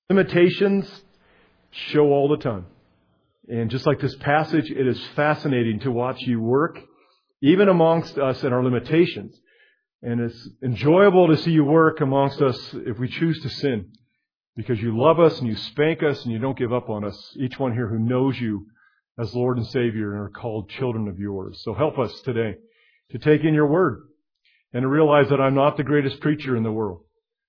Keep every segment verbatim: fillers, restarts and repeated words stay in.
limitations show all the time. And just like this passage, it is fascinating to watch you work, even amongst us and our limitations. And it's enjoyable to see you work amongst us if we choose to sin, because you love us and you spank us and you don't give up on us. Each one here who knows you as Lord and Savior and are called children of yours. So help us today to take in your word and to realize that I'm not the greatest preacher in the world,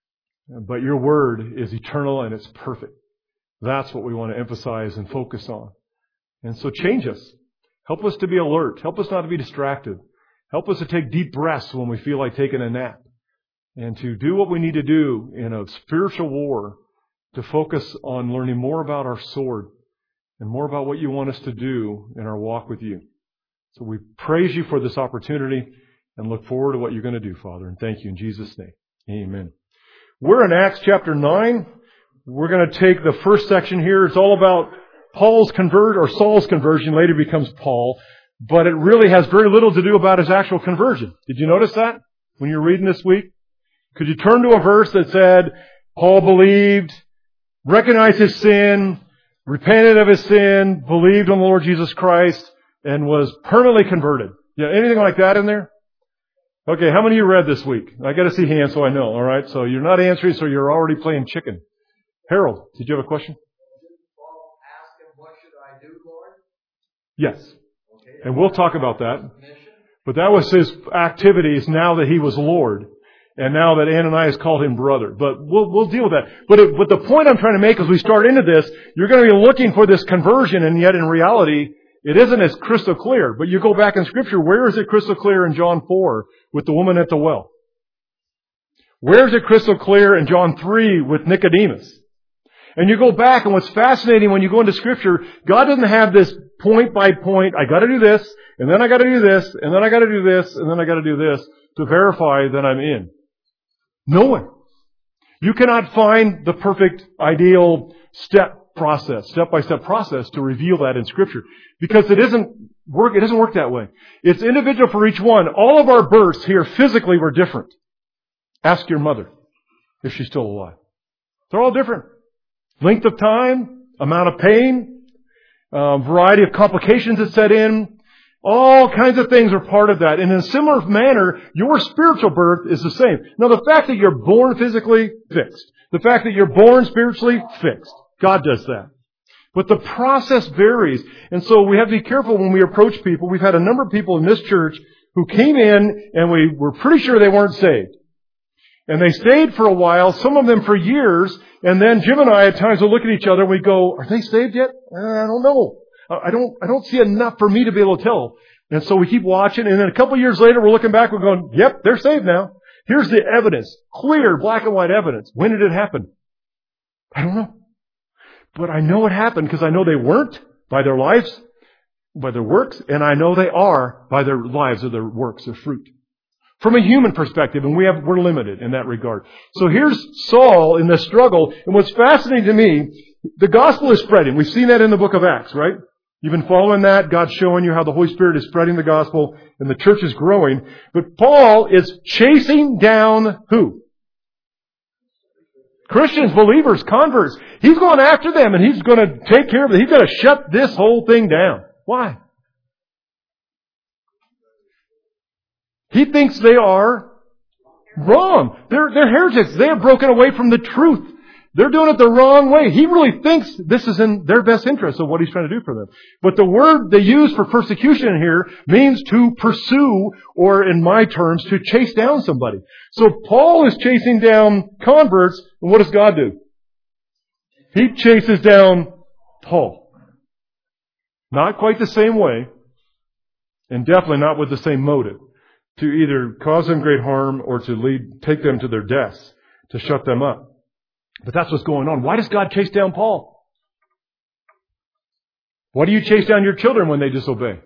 but your word is eternal and it's perfect. That's what we want to emphasize and focus on. And so change us. Help us to be alert. Help us not to be distracted. Help us to take deep breaths when we feel like taking a nap. And to do what we need to do in a spiritual war, to focus on learning more about our sword and more about what you want us to do in our walk with you. So we praise you for this opportunity and look forward to what you're going to do, Father. And thank you in Jesus' name. Amen. We're in Acts chapter nine. We're going to take the first section here. It's all about Paul's convert or Saul's conversion. Later becomes Paul. But it really has very little to do about his actual conversion. Did you notice that when you were reading this week? Could you turn to a verse that said, Paul believed, recognized his sin, repented of his sin, believed on the Lord Jesus Christ, and was permanently converted? Yeah, anything like that in there? Okay, how many of you read this week? I got to see hands so I know, all right? So you're not answering, so you're already playing chicken. Harold, did you have a question? Paul asked him, what should I do, Lord? Yes. Okay. And we'll talk about that. But that was his activities now that he was Lord. And now that Ananias called him brother. But we'll, we'll deal with that. But, it, but the point I'm trying to make as we start into this, you're going to be looking for this conversion, and yet in reality, it isn't as crystal clear. But you go back in Scripture, where is it crystal clear in John four with the woman at the well? Where is it crystal clear in John three with Nicodemus? And you go back, and what's fascinating when you go into Scripture, God doesn't have this point by point, I got to do this, and then I got to do this, and then I got to do this, and then I got to do this to verify that I'm in. No one. You cannot find the perfect, ideal step process, step-by-step process to reveal that in Scripture, because it isn't work. It doesn't work that way. It's individual for each one. All of our births here physically were different. Ask your mother if she's still alive. They're all different. Length of time, amount of pain, uh, variety of complications that set in. All kinds of things are part of that. And in a similar manner, your spiritual birth is the same. Now, the fact that you're born physically, fixed. The fact that you're born spiritually, fixed. God does that. But the process varies. And so we have to be careful when we approach people. We've had a number of people in this church who came in and we were pretty sure they weren't saved. And they stayed for a while, some of them for years. And then Jim and I at times will look at each other and we go, are they saved yet? I don't know. I don't, I don't see enough for me to be able to tell. And so we keep watching, and then a couple of years later, we're looking back, we're going, yep, they're saved now. Here's the evidence. Clear, black and white evidence. When did it happen? I don't know. But I know it happened because I know they weren't by their lives, by their works, and I know they are by their lives or their works, their fruit. From a human perspective, and we have, we're limited in that regard. So here's Saul in this struggle, and what's fascinating to me, the gospel is spreading. We've seen that in the book of Acts, right? You've been following that. God's showing you how the Holy Spirit is spreading the gospel and the church is growing. But Paul is chasing down who? Christians, believers, converts. He's going after them and he's going to take care of it. He's going to shut this whole thing down. Why? He thinks they are wrong. They're, they're heretics. They have broken away from the truth. They're doing it the wrong way. He really thinks this is in their best interest of what he's trying to do for them. But the word they use for persecution here means to pursue, or in my terms, to chase down somebody. So Paul is chasing down converts, and what does God do? He chases down Paul. Not quite the same way, and definitely not with the same motive, to either cause them great harm or to lead, take them to their deaths, to shut them up. But that's what's going on. Why does God chase down Paul? Why do you chase down your children when they disobey?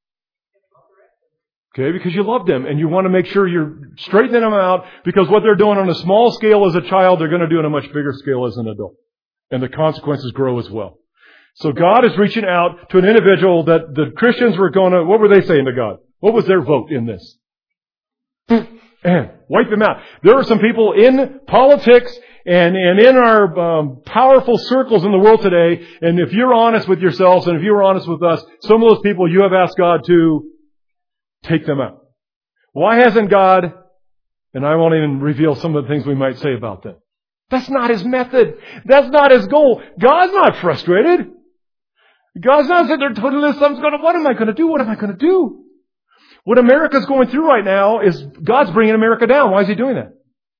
Okay, because you love them and you want to make sure you're straightening them out, because what they're doing on a small scale as a child, they're going to do on a much bigger scale as an adult. And the consequences grow as well. So God is reaching out to an individual that the Christians were going to, what were they saying to God? What was their vote in this? And wipe them out. There are some people in politics And, and in our um, powerful circles in the world today, and if you're honest with yourselves and if you're honest with us, some of those people you have asked God to take them out. Why hasn't God, and I won't even reveal some of the things we might say about them. That's not His method. That's not His goal. God's not frustrated. God's not sitting there twiddling His thumbs going, what am I going to do? What am I going to do? What America's going through right now is God's bringing America down. Why is He doing that?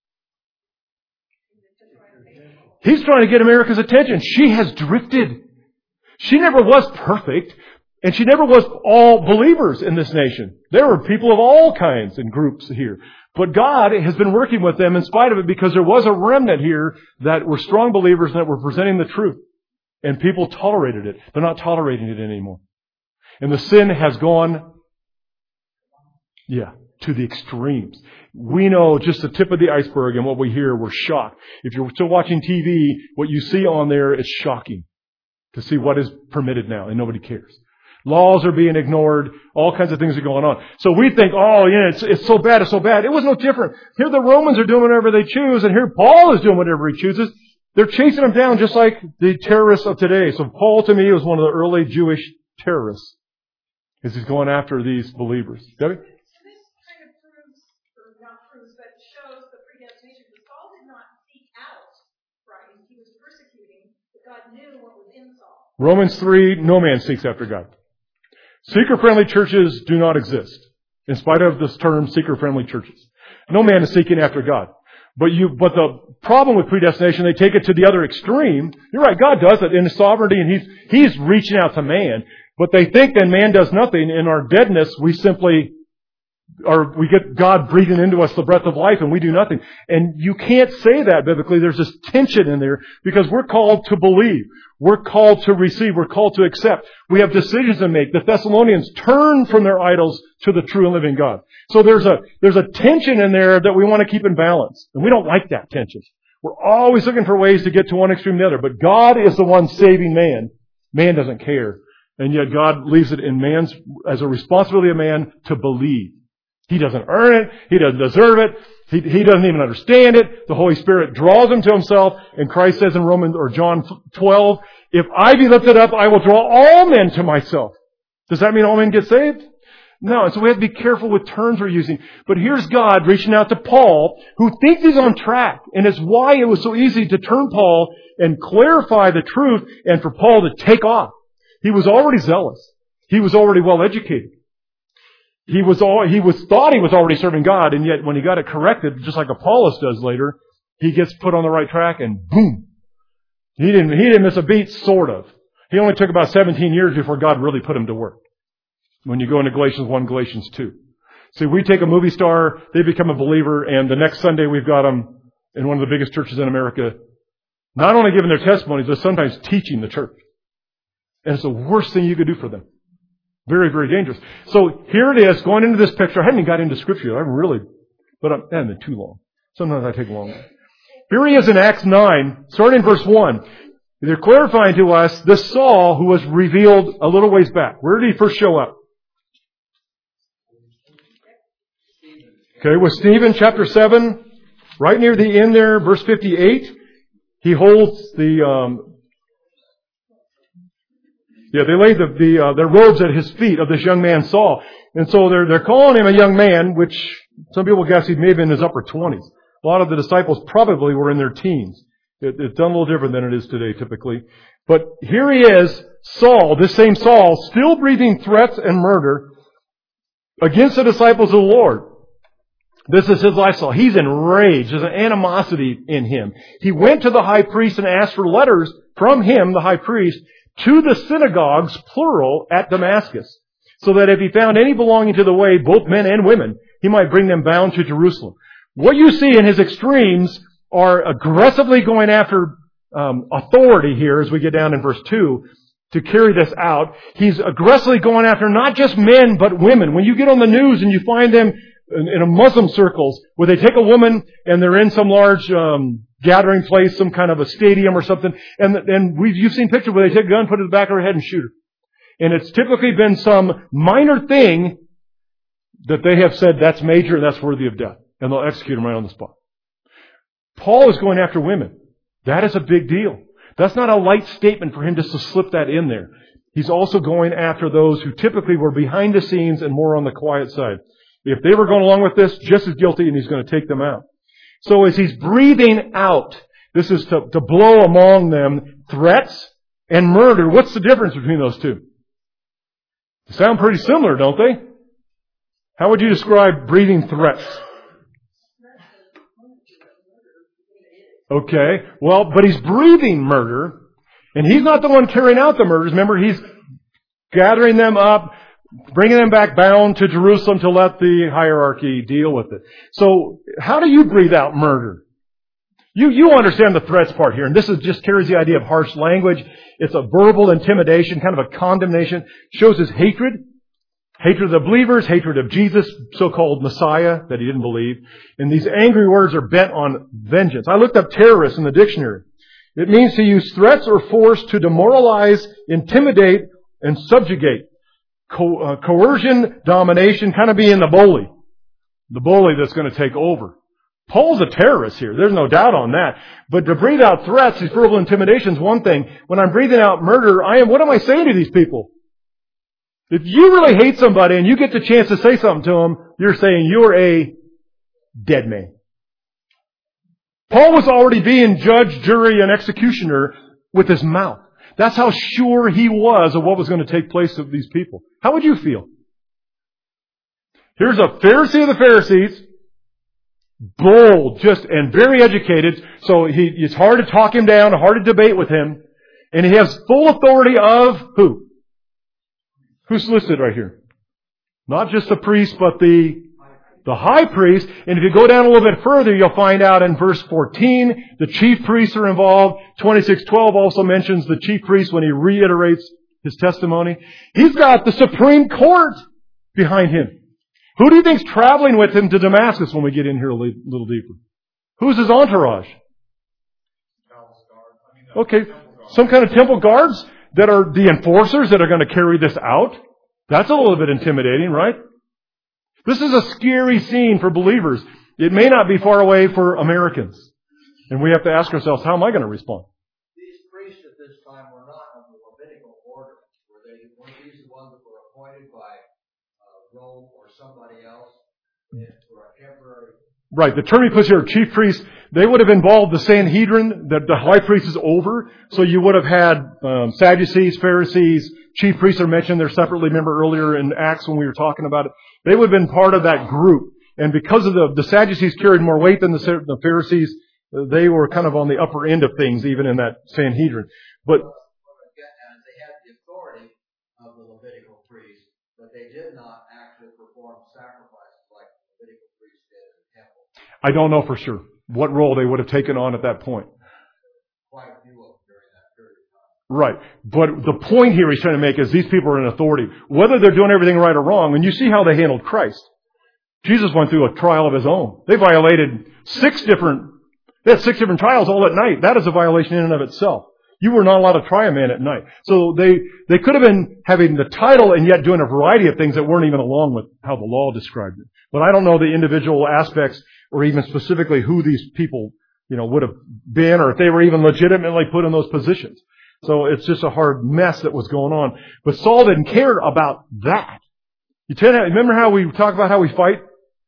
He's trying to get America's attention. She has drifted. She never was perfect, and she never was all believers in this nation. There were people of all kinds and groups here. But God has been working with them in spite of it, because there was a remnant here that were strong believers and that were presenting the truth. And people tolerated it. They're not tolerating it anymore. And the sin has gone, yeah, to the extremes. We know just the tip of the iceberg, and what we hear, we're shocked. If you're still watching T V, what you see on there is shocking to see what is permitted now, and nobody cares. Laws are being ignored. All kinds of things are going on. So we think, oh, yeah, it's, it's so bad, it's so bad. It was no different. Here the Romans are doing whatever they choose, and here Paul is doing whatever he chooses. They're chasing them down just like the terrorists of today. So Paul, to me, was one of the early Jewish terrorists, as he's going after these believers. Debbie? So this kind of proves, or not proves, but shows the predestination. Because Paul did not seek out Christ. He was persecuting, but God knew what was in Saul. Romans three, no man seeks after God. Seeker-friendly churches do not exist, in spite of this term, seeker-friendly churches. No man is seeking after God. But you, but the problem with predestination, they take it to the other extreme. You're right, God does it in His sovereignty, and He's, He's reaching out to man. But they think that man does nothing. In our deadness, we simply, or we get God breathing into us the breath of life, and we do nothing. And you can't say that biblically. There's this tension in there, because we're called to believe. We're called to receive. We're called to accept. We have decisions to make. The Thessalonians turn from their idols to the true and living God. So there's a, there's a tension in there that we want to keep in balance. And we don't like that tension. We're always looking for ways to get to one extreme or the other. But God is the one saving man. Man doesn't care. And yet God leaves it in man's, as a responsibility of man, to believe. He doesn't earn it. He doesn't deserve it. He, he doesn't even understand it. The Holy Spirit draws him to Himself. And Christ says in Romans or John twelve, if I be lifted up, I will draw all men to myself. Does that mean all men get saved? No. And so we have to be careful with terms we're using. But here's God reaching out to Paul, who thinks he's on track. And it's why it was so easy to turn Paul and clarify the truth, and for Paul to take off. He was already zealous. He was already well educated. He was all, he was thought he was already serving God, and yet when he got it corrected, just like Apollos does later, he gets put on the right track, and boom. He didn't, he didn't miss a beat, sort of. He only took about seventeen years before God really put him to work. When you go into Galatians one, Galatians two. See, we take a movie star, they become a believer, and the next Sunday we've got them in one of the biggest churches in America, not only giving their testimonies, but sometimes teaching the church. And it's the worst thing you could do for them. Very, very dangerous. So here it is, going into this picture. I haven't even got into Scripture. I really, but I'm, I haven't been too long. Sometimes I take long. Here he is in Acts nine, starting in verse one. They're clarifying to us this Saul who was revealed a little ways back. Where did he first show up? Okay, with Stephen, chapter seven, right near the end there, verse fifty-eight. He holds the, um, Yeah, they laid the, the uh, their robes at his feet of this young man Saul. And so they're, they're calling him a young man, which some people guess he may have been in his upper twenties. A lot of the disciples probably were in their teens. It, it's done a little different than it is today, typically. But here he is, Saul, this same Saul, still breathing threats and murder against the disciples of the Lord. This is his lifestyle. He's enraged. There's an animosity in him. He went to the high priest and asked for letters from him, the high priest, to the synagogues, plural, at Damascus, so that if he found any belonging to the way, both men and women, he might bring them bound to Jerusalem. What you see in his extremes are aggressively going after um, authority here, as we get down in verse two, to carry this out. He's aggressively going after not just men, but women. When you get on the news and you find them in, in a Muslim circles, where they take a woman and they're in some large um gathering place, some kind of a stadium or something, and and we've you've seen pictures where they take a gun, put it in the back of her head, and shoot her. And it's typically been some minor thing that they have said that's major and that's worthy of death, and they'll execute them right on the spot. Paul is going after women. That is a big deal. That's not a light statement for him just to slip that in there. He's also going after those who typically were behind the scenes and more on the quiet side. If they were going along with this, just as guilty, and he's going to take them out. So as he's breathing out, this is to, to blow among them threats and murder. What's the difference between those two? They sound pretty similar, don't they? How would you describe breathing threats? Okay, well, but he's breathing murder, and he's not the one carrying out the murders. Remember, he's gathering them up, bringing them back bound to Jerusalem to let the hierarchy deal with it. So, how do you breathe out murder? You, you understand the threats part here, and this is just carries the idea of harsh language. It's a verbal intimidation, kind of a condemnation. Shows his hatred. Hatred of the believers, hatred of Jesus, so-called Messiah, that he didn't believe. And these angry words are bent on vengeance. I looked up terrorist in the dictionary. It means to use threats or force to demoralize, intimidate, and subjugate. Co- uh, coercion, domination, kind of being the bully. The bully that's going to take over. Paul's a terrorist here. There's no doubt on that. But to breathe out threats, these verbal intimidation is one thing. When I'm breathing out murder, I am, what am I saying to these people? If you really hate somebody and you get the chance to say something to them, you're saying you're a dead man. Paul was already being judge, jury, and executioner with his mouth. That's how sure he was of what was going to take place with these people. How would you feel? Here's a Pharisee of the Pharisees, bold, just, and very educated, so he, it's hard to talk him down, hard to debate with him, and he has full authority of who? Who's listed right here? Not just the priest, but the, the high priest. And if you go down a little bit further, you'll find out in verse fourteen, the chief priests are involved. twenty-six twelve also mentions the chief priest when he reiterates his testimony. He's got the Supreme Court behind him. Who do you think's traveling with him to Damascus when we get in here a little deeper? Who's his entourage? Okay, some kind of temple guards that are the enforcers that are going to carry this out. That's a little bit intimidating, right? This is a scary scene for believers. It may not be far away for Americans. And we have to ask ourselves, how am I going to respond? These priests at this time were not of the Levitical order. Were they, weren't these the ones that were appointed by uh, Rome or somebody else for a temporary? Right. The term he puts here, chief priests, they would have involved the Sanhedrin that the high priest is over. So you would have had um, Sadducees, Pharisees, chief priests are mentioned there separately. Remember earlier in Acts when we were talking about it? They would have been part of that group. And because of the, the Sadducees carried more weight than the, the Pharisees, they were kind of on the upper end of things, even in that Sanhedrin. But they had the authority of the Levitical priests, but they did not actually perform sacrifices like the Levitical priests did in the temple. I don't know for sure what role they would have taken on at that point. Quite a few of them during that period of time. Right. But the point here he's trying to make is these people are in authority. Whether they're doing everything right or wrong, and you see how they handled Christ. Jesus went through a trial of his own. They violated six different, they had six different trials all at night. That is a violation in and of itself. You were not allowed to try a man at night. So they, they could have been having the title and yet doing a variety of things that weren't even along with how the law described it. But I don't know the individual aspects or even specifically who these people, you know, would have been or if they were even legitimately put in those positions. So it's just a hard mess that was going on. But Saul didn't care about that. You tell, remember how we talk about how we fight?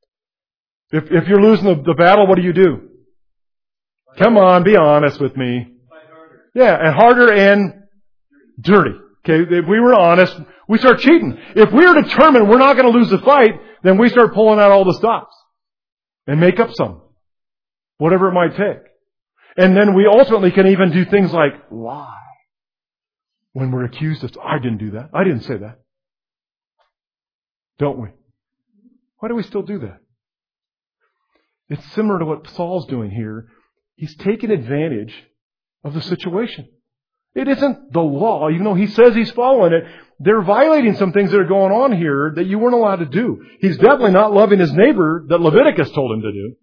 If, if you're losing the, the battle, what do you do? Come on, be honest with me. Yeah, and harder and dirty. Okay, if we were honest, we start cheating. If we're determined we're not going to lose the fight, then we start pulling out all the stops and make up some, whatever it might take. And then we ultimately can even do things like lie when we're accused of, I didn't do that. I didn't say that. Don't we? Why do we still do that? It's similar to what Saul's doing here. He's taking advantage of the situation. It isn't the law, even though he says he's following it. They're violating some things that are going on here that you weren't allowed to do. He's definitely not loving his neighbor that Leviticus told him to do.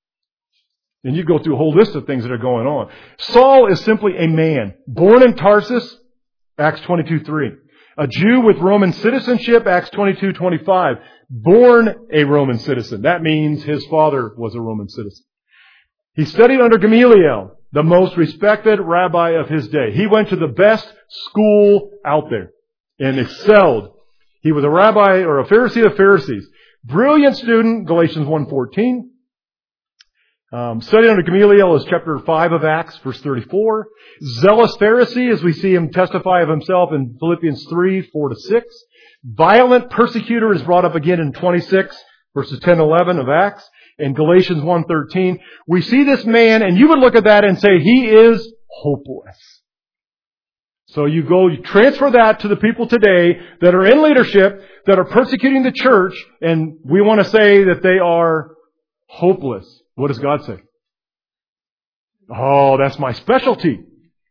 And you go through a whole list of things that are going on. Saul is simply a man, born in Tarsus, Acts twenty-two three. A Jew with Roman citizenship, Acts twenty-two twenty-five. Born a Roman citizen. That means his father was a Roman citizen. He studied under Gamaliel, the most respected rabbi of his day. He went to the best school out there and excelled. He was a rabbi or a Pharisee of Pharisees. Brilliant student, Galatians one fourteen. Um, studied under Gamaliel is chapter five of Acts, verse thirty-four. Zealous Pharisee, as we see him testify of himself in Philippians three, four to six. Violent persecutor is brought up again in twenty-six, verses ten to eleven of Acts. In Galatians one thirteen, we see this man, and you would look at that and say, he is hopeless. So you go, you transfer that to the people today that are in leadership, that are persecuting the church, and we want to say that they are hopeless. What does God say? Oh, that's my specialty.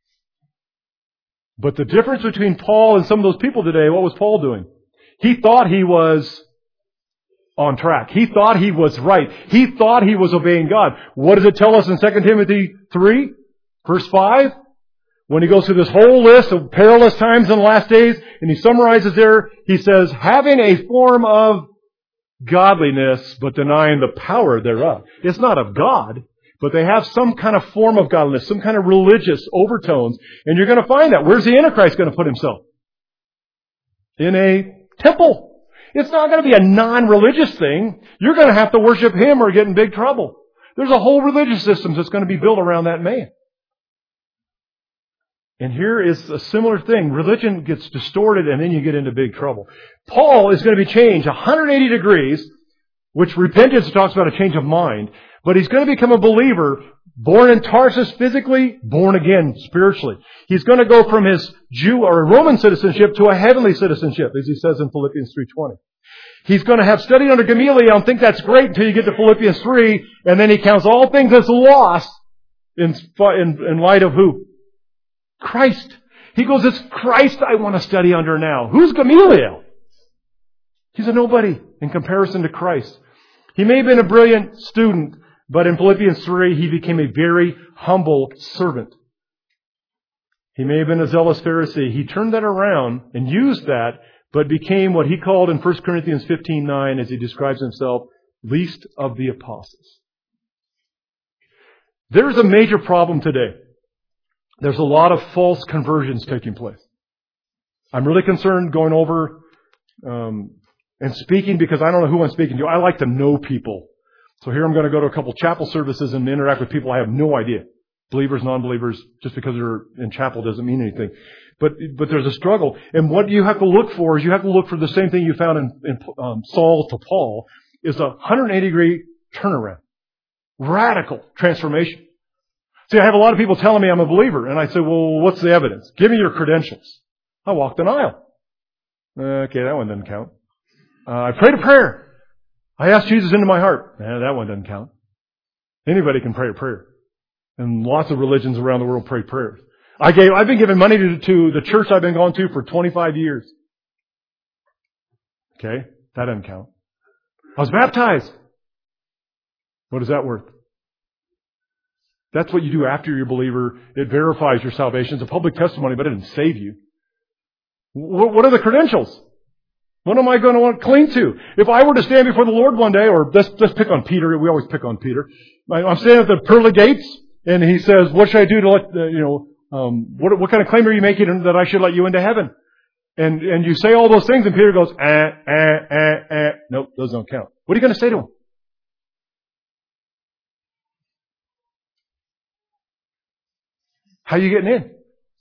But the difference between Paul and some of those people today, what was Paul doing? He thought he was on track. He thought he was right. He thought he was obeying God. What does it tell us in Second Timothy three, verse five? When he goes through this whole list of perilous times in the last days, and he summarizes there, he says, having a form of godliness, but denying the power thereof. It's not of God, but they have some kind of form of godliness, some kind of religious overtones, and you're going to find that. Where's the Antichrist going to put himself? In a temple. It's not going to be a non-religious thing. You're going to have to worship him or get in big trouble. There's a whole religious system that's going to be built around that man. And here is a similar thing. Religion gets distorted and then you get into big trouble. Paul is going to be changed one hundred eighty degrees, which repentance talks about a change of mind. But he's going to become a believer, born in Tarsus physically, born again spiritually. He's going to go from his Jew or Roman citizenship to a heavenly citizenship, as he says in Philippians three twenty. He's going to have studied under Gamaliel and think that's great until you get to Philippians three, and then he counts all things as lost in, in, in light of who? Christ. He goes, it's Christ I want to study under now. Who's Gamaliel? He's a nobody in comparison to Christ. He may have been a brilliant student, but in Philippians three, he became a very humble servant. He may have been a zealous Pharisee. He turned that around and used that, but became what he called in First Corinthians fifteen nine, as he describes himself, least of the apostles. There's a major problem today. There's a lot of false conversions taking place. I'm really concerned going over um, and speaking because I don't know who I'm speaking to. I like to know people. So here I'm going to go to a couple chapel services and interact with people I have no idea. Believers, non-believers, just because they're in chapel doesn't mean anything. But but there's a struggle. And what you have to look for is you have to look for the same thing you found in, in um, Saul to Paul, is a one hundred eighty degree turnaround. Radical transformation. See, I have a lot of people telling me I'm a believer, and I say, well, what's the evidence? Give me your credentials. I walked an aisle. Okay, that one doesn't count. Uh, I prayed a prayer. I asked Jesus into my heart. Eh, that one doesn't count. Anybody can pray a prayer. And lots of religions around the world pray prayers. I gave, I've been giving money to, to the church I've been going to for twenty-five years. Okay, that doesn't count. I was baptized. What is that worth? That's what you do after you're a believer. It verifies your salvation. It's a public testimony, but it didn't save you. What are the credentials? What am I going to want to cling to? If I were to stand before the Lord one day, or let's, let's pick on Peter. We always pick on Peter. I'm standing at the pearly gates, and he says, what should I do to let, uh, you know, um, what, what kind of claim are you making that I should let you into heaven? And, and you say all those things, and Peter goes, eh, eh, eh, eh. Nope, those don't count. What are you going to say to him? How are you getting in?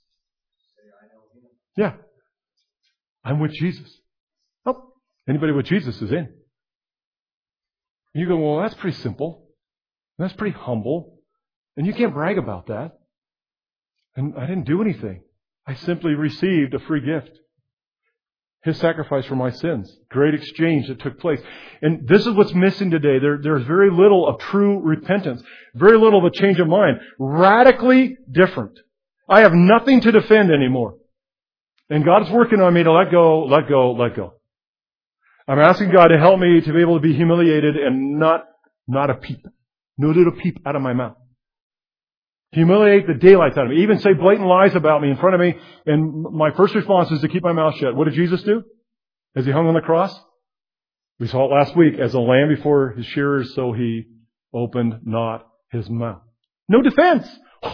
Yeah. I'm with Jesus. Oh, anybody with Jesus is in. You go, well, that's pretty simple. That's pretty humble. And you can't brag about that. And I didn't do anything. I simply received a free gift. His sacrifice for my sins. Great exchange that took place. And this is what's missing today. There, there's very little of true repentance. Very little of a change of mind. Radically different. I have nothing to defend anymore. And God's working on me to let go, let go, let go. I'm asking God to help me to be able to be humiliated and not, not a peep. No little peep out of my mouth. Humiliate the daylights out of me. Even say blatant lies about me in front of me. And my first response is to keep my mouth shut. What did Jesus do? As he hung on the cross? We saw it last week. As a lamb before his shearers, so he opened not his mouth. No defense.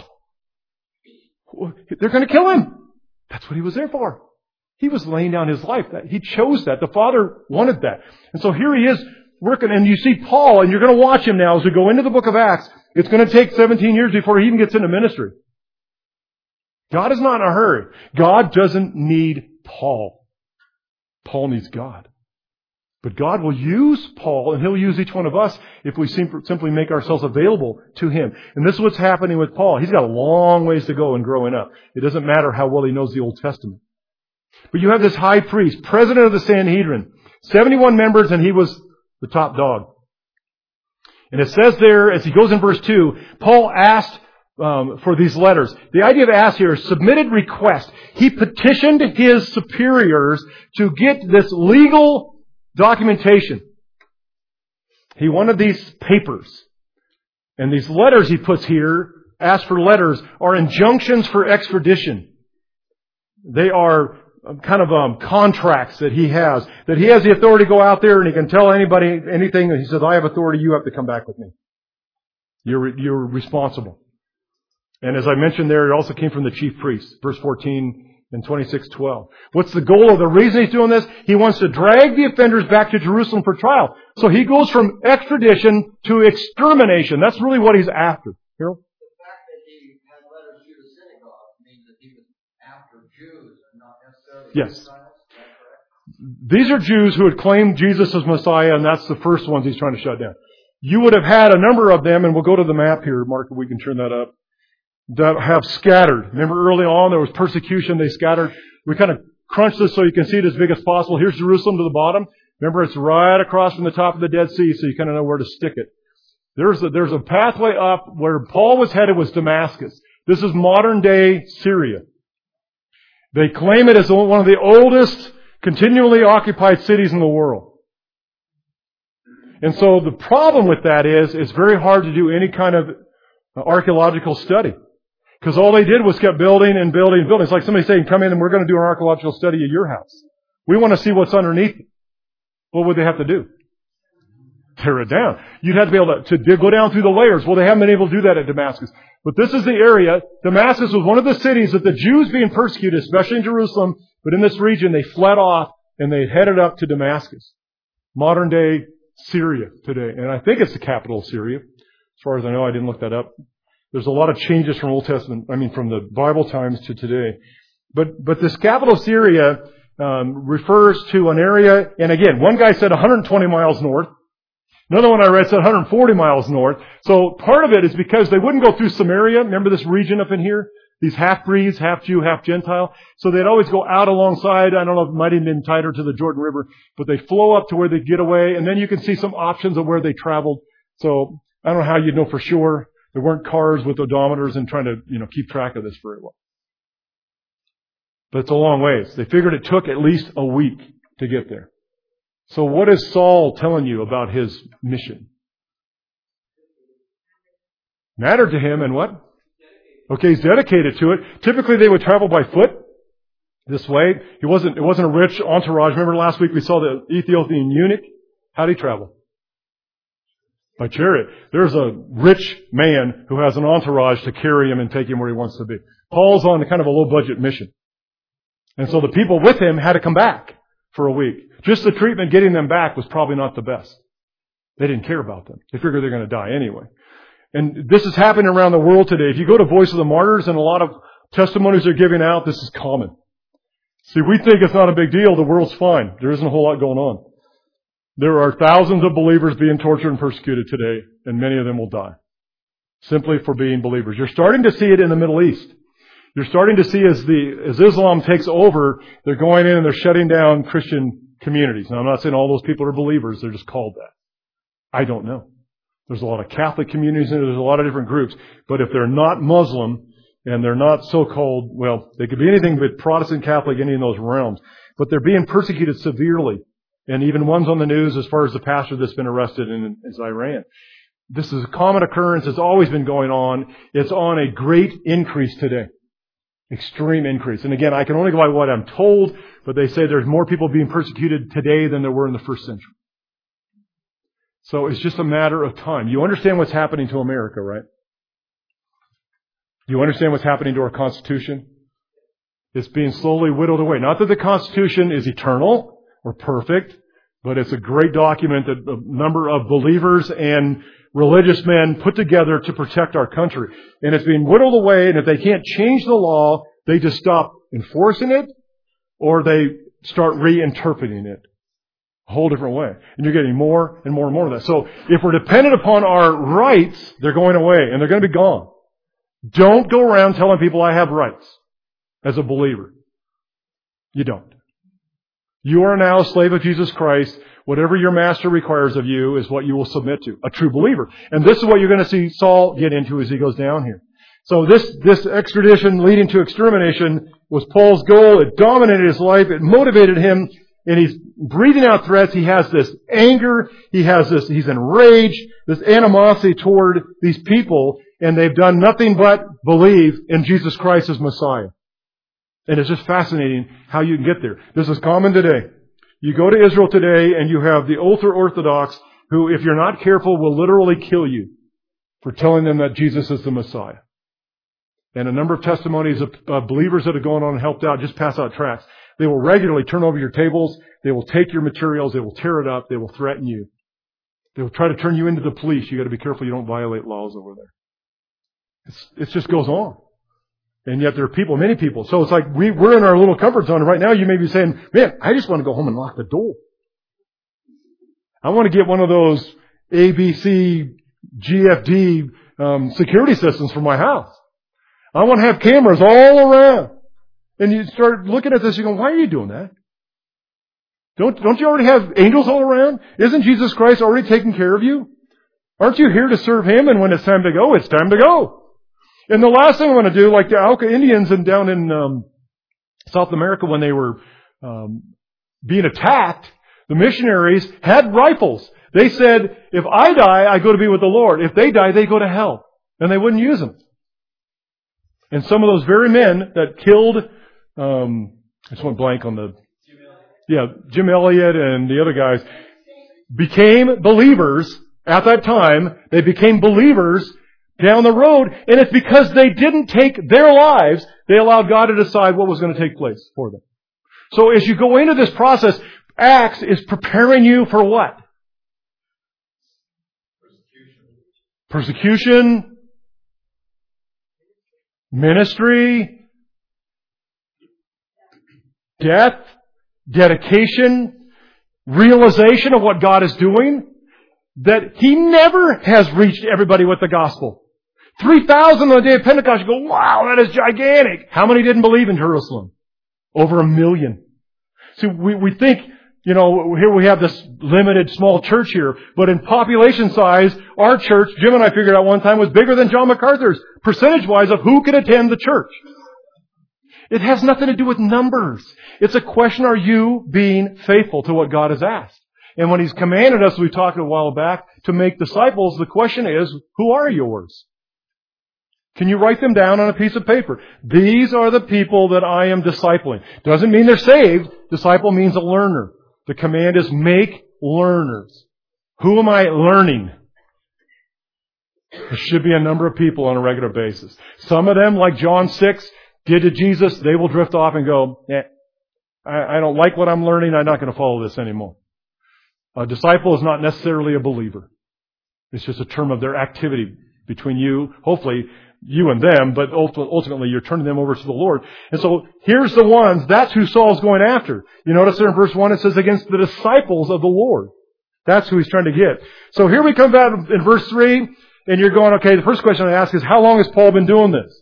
They're going to kill him. That's what he was there for. He was laying down his life. He chose that. The Father wanted that. And so here he is working. And you see Paul, and you're going to watch him now as we go into the book of Acts. It's going to take seventeen years before he even gets into ministry. God is not in a hurry. God doesn't need Paul. Paul needs God. But God will use Paul, and He'll use each one of us if we simply make ourselves available to Him. And this is what's happening with Paul. He's got a long ways to go in growing up. It doesn't matter how well he knows the Old Testament. But you have this high priest, president of the Sanhedrin, seventy-one members, and he was the top dog. And it says there, as he goes in verse two, Paul asked um, for these letters. The idea of ask here is submitted request. He petitioned his superiors to get this legal documentation. He wanted these papers. And these letters he puts here, ask for letters, are injunctions for extradition. They are kind of um, contracts that he has. That he has the authority to go out there and he can tell anybody anything. And he says, I have authority, you have to come back with me. You're, you're responsible. And as I mentioned there, it also came from the chief priest. Verse fourteen and twenty-six twelve. What's the goal of the reason he's doing this? He wants to drag the offenders back to Jerusalem for trial. So he goes from extradition to extermination. That's really what he's after. Harold? The fact that he had letters to the synagogue means that he was after Jews and not necessarily Yes. Gentiles. Is that correct? These are Jews who had claimed Jesus as Messiah, and that's the first ones he's trying to shut down. You would have had a number of them, and we'll go to the map here, Mark, if we can turn that up, that have scattered. Remember early on there was persecution, they scattered. We kind of crunched this so you can see it as big as possible. Here's Jerusalem to the bottom. Remember, it's right across from the top of the Dead Sea, so you kind of know where to stick it. There's a, there's a pathway up where Paul was headed was Damascus. This is modern day Syria. They claim it as one of the oldest continually occupied cities in the world. And so the problem with that is it's very hard to do any kind of archaeological study. Because all they did was kept building and building and building. It's like somebody saying, come in and we're going to do an archaeological study of your house. We want to see what's underneath it. What would they have to do? Tear it down. You'd have to be able to, to go down through the layers. Well, they haven't been able to do that at Damascus. But this is the area. Damascus was one of the cities that the Jews being persecuted, especially in Jerusalem, but in this region, they fled off and they headed up to Damascus. Modern day Syria today. And I think it's the capital of Syria. As far as I know, I didn't look that up. There's a lot of changes from Old Testament, I mean, from the Bible times to today. But, but this capital of Syria, um, refers to an area, and again, one guy said one hundred twenty miles north. Another one I read said one hundred forty miles north. So part of it is because they wouldn't go through Samaria. Remember this region up in here? These half-breeds, half-Jew, half-Gentile. So they'd always go out alongside. I don't know if it might have been tighter to the Jordan River, but they flow up to where they get away, and then you can see some options of where they traveled. So I don't know how you'd know for sure. There weren't cars with odometers and trying to, you know, keep track of this very well. But it's a long ways. They figured it took at least a week to get there. So what is Saul telling you about his mission? Mattered to him and what? Okay, he's dedicated to it. Typically they would travel by foot this way. He wasn't, it wasn't a rich entourage. Remember last week we saw the Ethiopian eunuch? How did he travel? By chariot. There's a rich man who has an entourage to carry him and take him where he wants to be. Paul's on kind of a low budget mission. And so the people with him had to come back for a week. Just the treatment getting them back was probably not the best. They didn't care about them. They figured they're going to die anyway. And this is happening around the world today. If you go to Voice of the Martyrs and a lot of testimonies they're giving out, this is common. See, we think it's not a big deal. The world's fine. There isn't a whole lot going on. There are thousands of believers being tortured and persecuted today, and many of them will die. Simply for being believers. You're starting to see it in the Middle East. You're starting to see as the, as Islam takes over, they're going in and they're shutting down Christian communities. Now I'm not saying all those people are believers, they're just called that. I don't know. There's a lot of Catholic communities and there's a lot of different groups. But if they're not Muslim and they're not so-called, well, they could be anything but Protestant, Catholic, any of those realms. But they're being persecuted severely. And even one's on the news as far as the pastor that's been arrested in is Iran. This is a common occurrence. It's always been going on. It's on a great increase today. Extreme increase. And again, I can only go by what I'm told, but they say there's more people being persecuted today than there were in the first century. So it's just a matter of time. You understand what's happening to America, right? You understand what's happening to our Constitution? It's being slowly whittled away. Not that the Constitution is eternal or perfect, but it's a great document that a number of believers and religious men put together to protect our country. And it's being whittled away, and if they can't change the law, they just stop enforcing it, or they start reinterpreting it a whole different way. And you're getting more and more and more of that. So if we're dependent upon our rights, they're going away, and they're going to be gone. Don't go around telling people I have rights as a believer. You don't. You are now a slave of Jesus Christ. Whatever your master requires of you is what you will submit to. A true believer. And this is what you're going to see Saul get into as he goes down here. So this, this extradition leading to extermination was Paul's goal. It dominated his life. It motivated him. And he's breathing out threats. He has this anger. He has this, he's enraged, this animosity toward these people. And they've done nothing but believe in Jesus Christ as Messiah. And it's just fascinating how you can get there. This is common today. You go to Israel today and you have the ultra-Orthodox who, if you're not careful, will literally kill you for telling them that Jesus is the Messiah. And a number of testimonies of uh, believers that have gone on and helped out just pass out tracts. They will regularly turn over your tables. They will take your materials. They will tear it up. They will threaten you. They will try to turn you into the police. You got to be careful you don't violate laws over there. It's, it just goes on. And yet there are people, many people. So it's like we, we're in our little comfort zone. Right now you may be saying, man, I just want to go home and lock the door. I want to get one of those A B C, G F D um, security systems for my house. I want to have cameras all around. And you start looking at this, you go, why are you doing that? Don't, don't you already have angels all around? Isn't Jesus Christ already taking care of you? Aren't you here to serve Him? And when it's time to go, it's time to go. And the last thing I want to do, like the Auca Indians and down in um, South America when they were um, being attacked, the missionaries had rifles. They said, if I die, I go to be with the Lord. If they die, they go to hell. And they wouldn't use them. And some of those very men that killed, um, I just went blank on the, yeah, Jim Elliot and the other guys, became believers at that time. They became believers down the road, and it's because they didn't take their lives, they allowed God to decide what was going to take place for them. So as you go into this process, Acts is preparing you for what? Persecution. Persecution. Ministry. Death. Dedication. Realization of what God is doing. That He never has reached everybody with the gospel. three thousand on the day of Pentecost, you go, wow, that is gigantic. How many didn't believe in Jerusalem? Over a million. See, we, we think, you know, here we have this limited small church here, but in population size, our church, Jim and I figured out one time, was bigger than John MacArthur's, percentage-wise of who can attend the church. It has nothing to do with numbers. It's a question, are you being faithful to what God has asked? And when He's commanded us, we talked a while back, to make disciples, the question is, who are yours? Can you write them down on a piece of paper? These are the people that I am discipling. Doesn't mean they're saved. Disciple means a learner. The command is make learners. Who am I learning? There should be a number of people on a regular basis. Some of them, like John six, did to Jesus, they will drift off and go, eh, I, I don't like what I'm learning. I'm not going to follow this anymore. A disciple is not necessarily a believer. It's just a term of their activity between you, hopefully you and them, but ultimately you're turning them over to the Lord. And so here's the ones, that's who Saul's going after. You notice there in verse one it says against the disciples of the Lord. That's who he's trying to get. So here we come back in verse three, and you're going, okay, the first question I ask is, how long has Paul been doing this?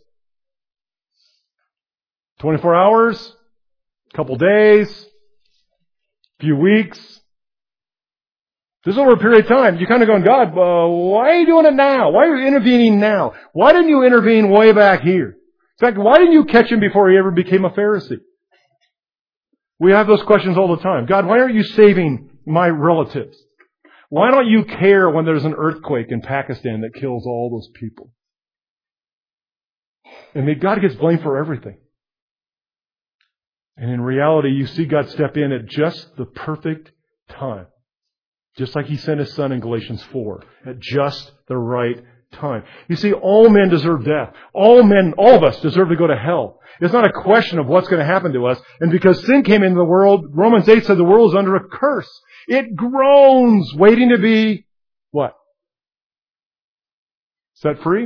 twenty-four hours? A couple days? A few weeks? This is over a period of time. You're kind of going, God, uh, why are you doing it now? Why are you intervening now? Why didn't you intervene way back here? In fact, why didn't you catch him before he ever became a Pharisee? We have those questions all the time. God, why aren't you saving my relatives? Why don't you care when there's an earthquake in Pakistan that kills all those people? And God gets blamed for everything. And in reality, you see God step in at just the perfect time. Just like He sent His Son in Galatians four, at just the right time. You see, all men deserve death. All men, all of us deserve to go to hell. It's not a question of what's going to happen to us. And because sin came into the world, Romans eight said the world is under a curse. It groans, waiting to be, what? Set free?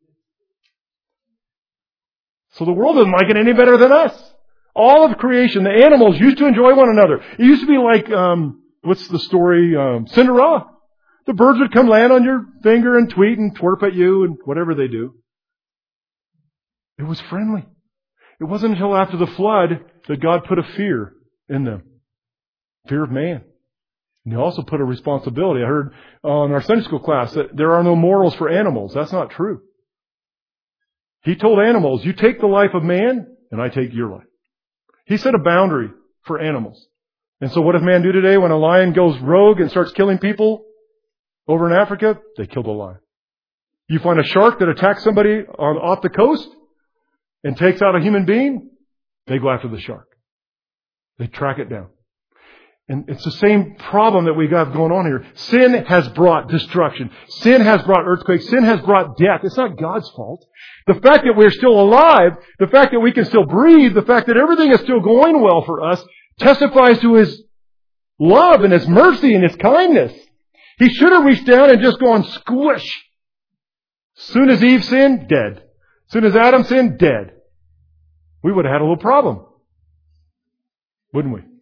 So the world doesn't like it any better than us. All of creation, the animals used to enjoy one another. It used to be like, um, what's the story? Um, Cinderella. The birds would come land on your finger and tweet and twerp at you and whatever they do. It was friendly. It wasn't until after the flood that God put a fear in them. Fear of man. And He also put a responsibility. I heard uh, in our Sunday school class that there are no morals for animals. That's not true. He told animals, you take the life of man and I take your life. He set a boundary for animals. And so what does man do today when a lion goes rogue and starts killing people over in Africa? They kill the lion. You find a shark that attacks somebody on, off the coast and takes out a human being, they go after the shark. They track it down. And it's the same problem that we got going on here. Sin has brought destruction. Sin has brought earthquakes. Sin has brought death. It's not God's fault. The fact that we're still alive, the fact that we can still breathe, the fact that everything is still going well for us, testifies to His love and His mercy and His kindness. He should have reached down and just gone squish. Soon as Eve sinned, dead. Soon as Adam sinned, dead. We would have had a little problem. Wouldn't we?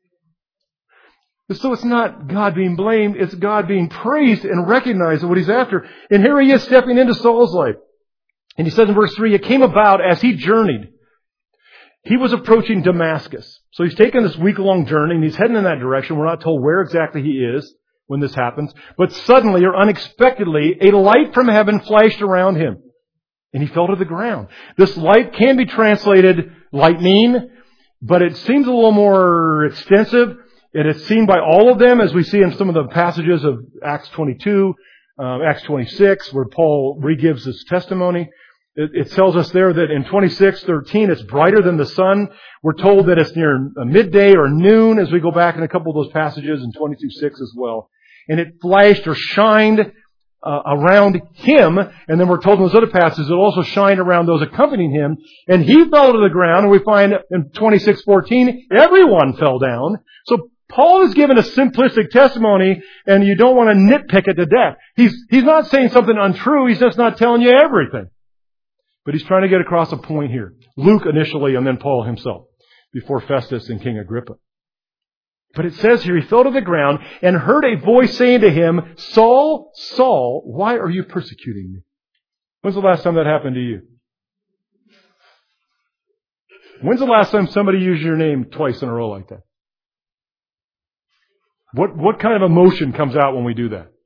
So it's not God being blamed, it's God being praised and recognized of what He's after. And here He is stepping into Saul's life. And He says in verse three, it came about as he journeyed. He was approaching Damascus. So he's taken this week-long journey and he's heading in that direction. We're not told where exactly he is when this happens. But suddenly or unexpectedly, a light from heaven flashed around him. And he fell to the ground. This light can be translated lightning, but it seems a little more extensive. And it's seen by all of them, as we see in some of the passages of Acts twenty-two, um, Acts twenty-six, where Paul re-gives his testimony. It, it tells us there that in twenty-six thirteen, it's brighter than the sun. We're told that it's near midday or noon, as we go back in a couple of those passages, in twenty-two six as well. And it flashed or shined uh, around him. And then we're told in those other passages, it also shined around those accompanying him. And he fell to the ground, and we find in twenty-six fourteen, everyone fell down. So Paul is given a simplistic testimony, and you don't want to nitpick it to death. He's, he's not saying something untrue. He's just not telling you everything. But he's trying to get across a point here. Luke initially, and then Paul himself, before Festus and King Agrippa. But it says here, he fell to the ground and heard a voice saying to him, Saul, Saul, why are you persecuting me? When's the last time that happened to you? When's the last time somebody used your name twice in a row like that? What what kind of emotion comes out when we do that?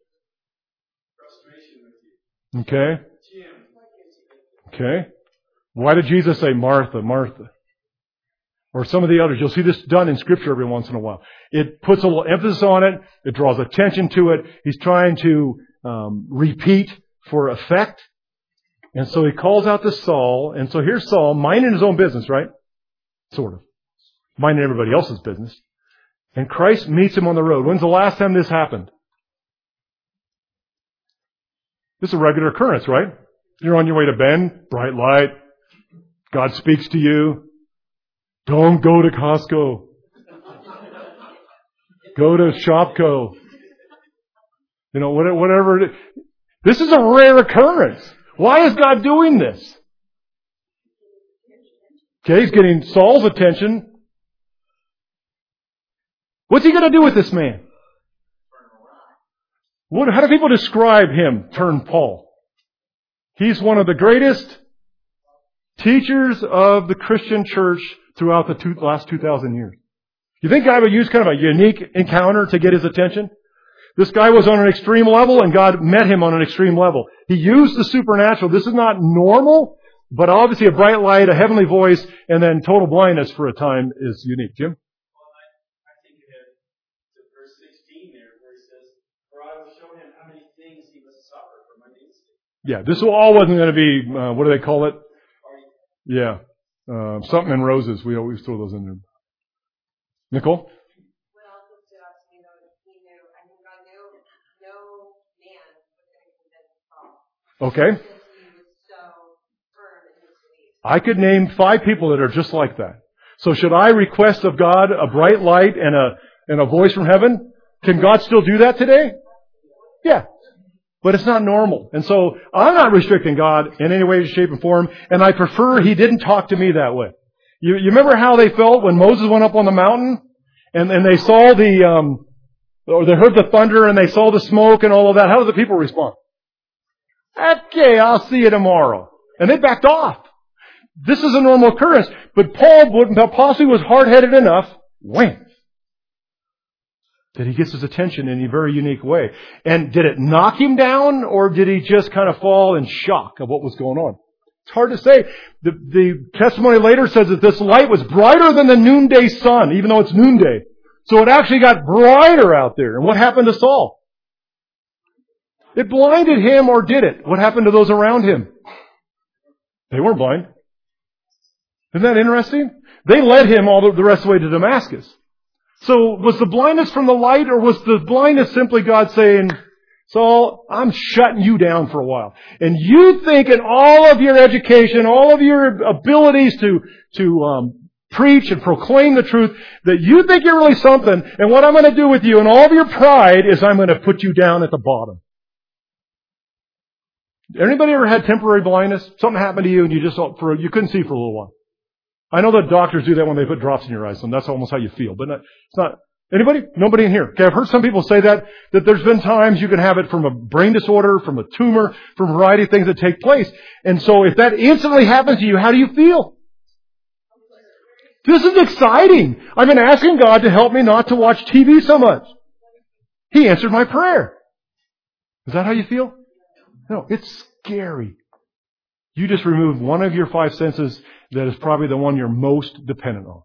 Okay. Okay. Why did Jesus say Martha, Martha? Or some of the others. You'll see this done in Scripture every once in a while. It puts a little emphasis on it. It draws attention to it. He's trying to um, repeat for effect. And so he calls out to Saul. And so here's Saul minding his own business, right? Sort of. Minding everybody else's business. And Christ meets him on the road. When's the last time this happened? This is a regular occurrence, right? You're on your way to Bend, bright light. God speaks to you. Don't go to Costco. Go to Shopko. You know, whatever it is. This is a rare occurrence. Why is God doing this? Okay, he's getting Saul's attention. What's he going to do with this man? What, how do people describe him, turn Paul? He's one of the greatest teachers of the Christian church throughout the two, last two thousand years. You think God would use kind of a unique encounter to get his attention? This guy was on an extreme level, and God met him on an extreme level. He used the supernatural. This is not normal, but obviously a bright light, a heavenly voice, and then total blindness for a time is unique. Jim? Yeah, this all wasn't going to be, uh, what do they call it? Yeah, uh, something in roses. We always throw those in there. Nicole? What else stood out to me, though, is he knew, I think God knew no man was going to convince Saul. Okay? He was so firm in his beliefs. I could name five people that are just like that. So should I request of God a bright light and a, and a voice from heaven? Can God still do that today? Yeah. But it's not normal. And so I'm not restricting God in any way, shape, and form. And I prefer He didn't talk to me that way. You, you remember how they felt when Moses went up on the mountain and, and they saw the, um, or they heard the thunder and they saw the smoke and all of that. How did the people respond? Okay, I'll see you tomorrow. And they backed off. This is a normal occurrence. But Paul wouldn't, possibly was hard-headed enough. Wham! That he gets his attention in a very unique way. And did it knock him down, or did he just kind of fall in shock of what was going on? It's hard to say. The, the testimony later says that this light was brighter than the noonday sun, even though it's noonday. So it actually got brighter out there. And what happened to Saul? It blinded him, or did it? What happened to those around him? They weren't blind. Isn't that interesting? They led him all the, the rest of the way to Damascus. So was the blindness from the light, or was the blindness simply God saying, Saul, I'm shutting you down for a while. And you think in all of your education, all of your abilities to, to, um, preach and proclaim the truth, that you think you're really something, and what I'm going to do with you and all of your pride is I'm going to put you down at the bottom. Anybody ever had temporary blindness? Something happened to you and you just, for, you couldn't see for a little while. I know that doctors do that when they put drops in your eyes, and that's almost how you feel. But not, it's not. Anybody? Nobody in here. Okay, I've heard some people say that, that there's been times you can have it from a brain disorder, from a tumor, from a variety of things that take place. And so if that instantly happens to you, how do you feel? This is exciting. I've been asking God to help me not to watch T V so much. He answered my prayer. Is that how you feel? No, it's scary. You just removed one of your five senses that is probably the one you're most dependent on.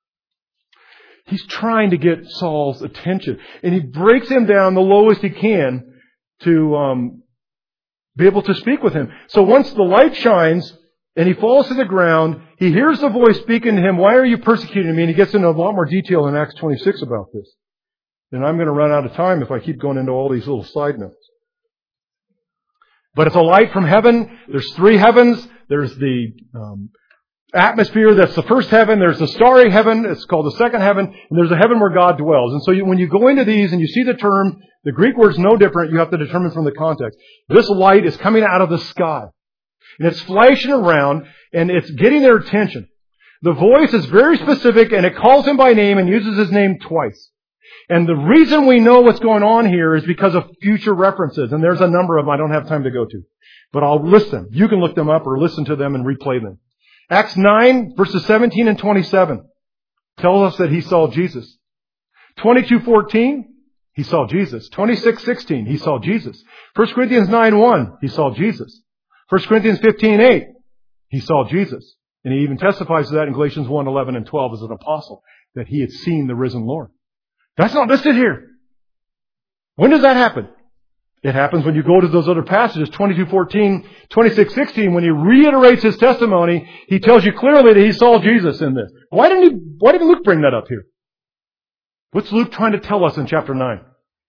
He's trying to get Saul's attention. And he breaks him down the lowest he can to um, be able to speak with him. So once the light shines and he falls to the ground, he hears the voice speaking to him, why are you persecuting me? And he gets into a lot more detail in Acts twenty-six about this. And I'm going to run out of time if I keep going into all these little side notes. But it's a light from heaven. There's three heavens. There's the um, atmosphere, that's the first heaven. There's the starry heaven, it's called the second heaven. And there's a heaven where God dwells. And so you, when you go into these and you see the term, the Greek word's no different. You have to determine from the context. This light is coming out of the sky. And it's flashing around and it's getting their attention. The voice is very specific and it calls him by name and uses his name twice. And the reason we know what's going on here is because of future references. And there's a number of them I don't have time to go to. But I'll list them. You can look them up or listen to them and replay them. Acts nine, verses seventeen and twenty-seven tells us that he saw Jesus. twenty-two fourteen, he saw Jesus. twenty-six sixteen, he saw Jesus. First Corinthians nine one, he saw Jesus. First Corinthians fifteen eight, he saw Jesus. And he even testifies to that in Galatians one eleven and twelve as an apostle, that he had seen the risen Lord. That's not listed here. When does that happen? It happens when you go to those other passages, twenty-two fourteen, twenty-six sixteen, when he reiterates his testimony, he tells you clearly that he saw Jesus in this. Why didn't he, why didn't Luke bring that up here? What's Luke trying to tell us in chapter nine?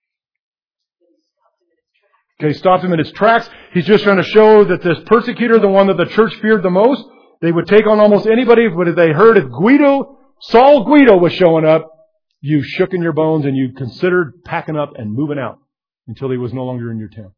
Okay, he stopped him in his tracks. He's just trying to show that this persecutor, the one that the church feared the most, they would take on almost anybody, but if they heard if Guido, Saul Guido was showing up, you shook in your bones and you considered packing up and moving out until he was no longer in your town.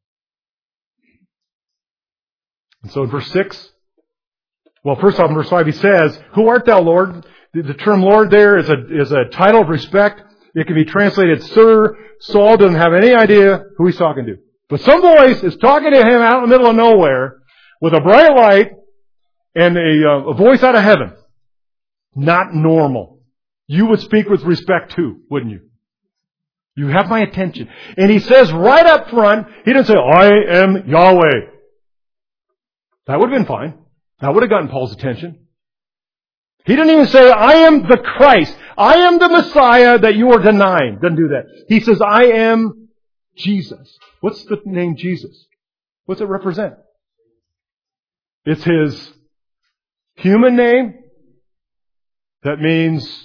And so in verse six, well, first off in verse five he says, who art thou, Lord? The, the term Lord there is a, is a title of respect. It can be translated Sir. Saul doesn't have any idea who he's talking to. But some voice is talking to him out in the middle of nowhere with a bright light and a, uh, a voice out of heaven. Not normal. You would speak with respect too, wouldn't you? You have my attention. And he says right up front, he didn't say, I am Yahweh. That would have been fine. That would have gotten Paul's attention. He didn't even say, I am the Christ. I am the Messiah that you are denying. Doesn't do that. He says, I am Jesus. What's the name Jesus? What's it represent? It's his human name. That means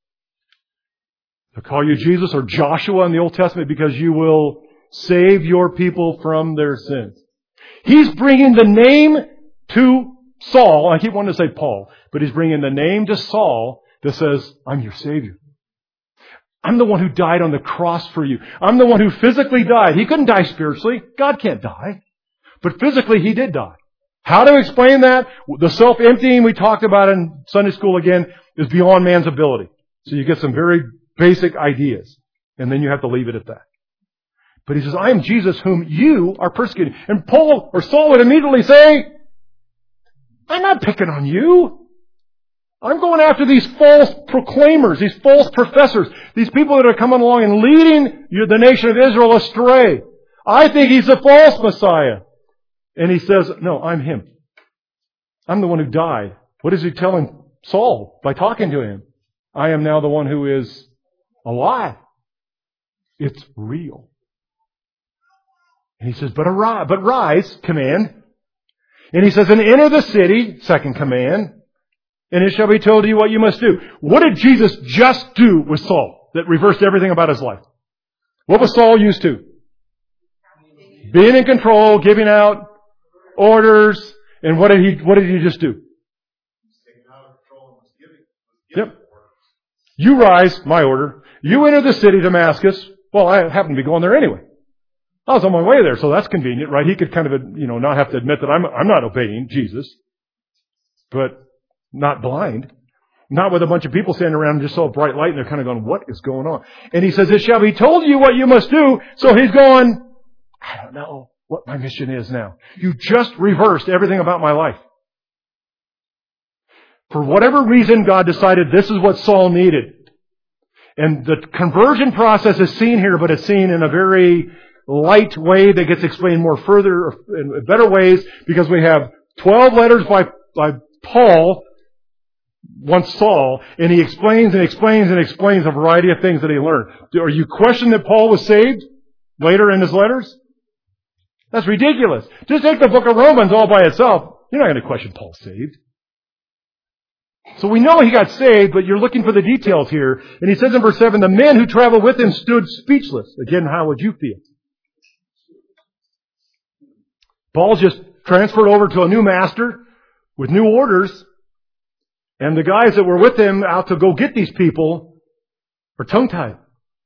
I call you Jesus or Joshua in the Old Testament because you will save your people from their sins. He's bringing the name to Saul. I keep wanting to say Paul, but he's bringing the name to Saul that says, I'm your Savior. I'm the one who died on the cross for you. I'm the one who physically died. He couldn't die spiritually. God can't die. But physically, He did die. How to explain that? The self-emptying we talked about in Sunday school again is beyond man's ability. So you get some very basic ideas. And then you have to leave it at that. But He says, I am Jesus whom you are persecuting. And Paul or Saul would immediately say, I'm not picking on you. I'm going after these false proclaimers, these false professors, these people that are coming along and leading the nation of Israel astray. I think he's a false Messiah. And he says, no, I'm him. I'm the one who died. What is he telling Saul by talking to him? I am now the one who is alive. It's real. And he says, but arise, but rise, command. And he says, and enter the city, second command, and it shall be told to you what you must do. What did Jesus just do with Saul that reversed everything about his life? What was Saul used to? Being in control, giving out orders, and what did he, what did he just do? Yep. You rise, my order. You enter the city, Damascus. Well, I happen to be going there anyway. I was on my way there, so that's convenient, right? He could kind of, you know, not have to admit that I'm, I'm not obeying Jesus, but not blind. Not with a bunch of people standing around and just saw a bright light and they're kind of going, what is going on? And he says, it shall be told you what you must do. So he's going, I don't know what my mission is now. You just reversed everything about my life. For whatever reason, God decided this is what Saul needed. And the conversion process is seen here, but it's seen in a very light way that gets explained more further in better ways, because we have twelve letters by, by Paul, once Saul, and he explains and explains and explains a variety of things that he learned. Are you questioning that Paul was saved later in his letters? That's ridiculous. Just take the book of Romans all by itself. You're not going to question Paul's saved. So we know he got saved, but you're looking for the details here. And he says in verse seven, the men who traveled with him stood speechless. Again, how would you feel? Paul's just transferred over to a new master with new orders. And the guys that were with him out to go get these people are tongue-tied.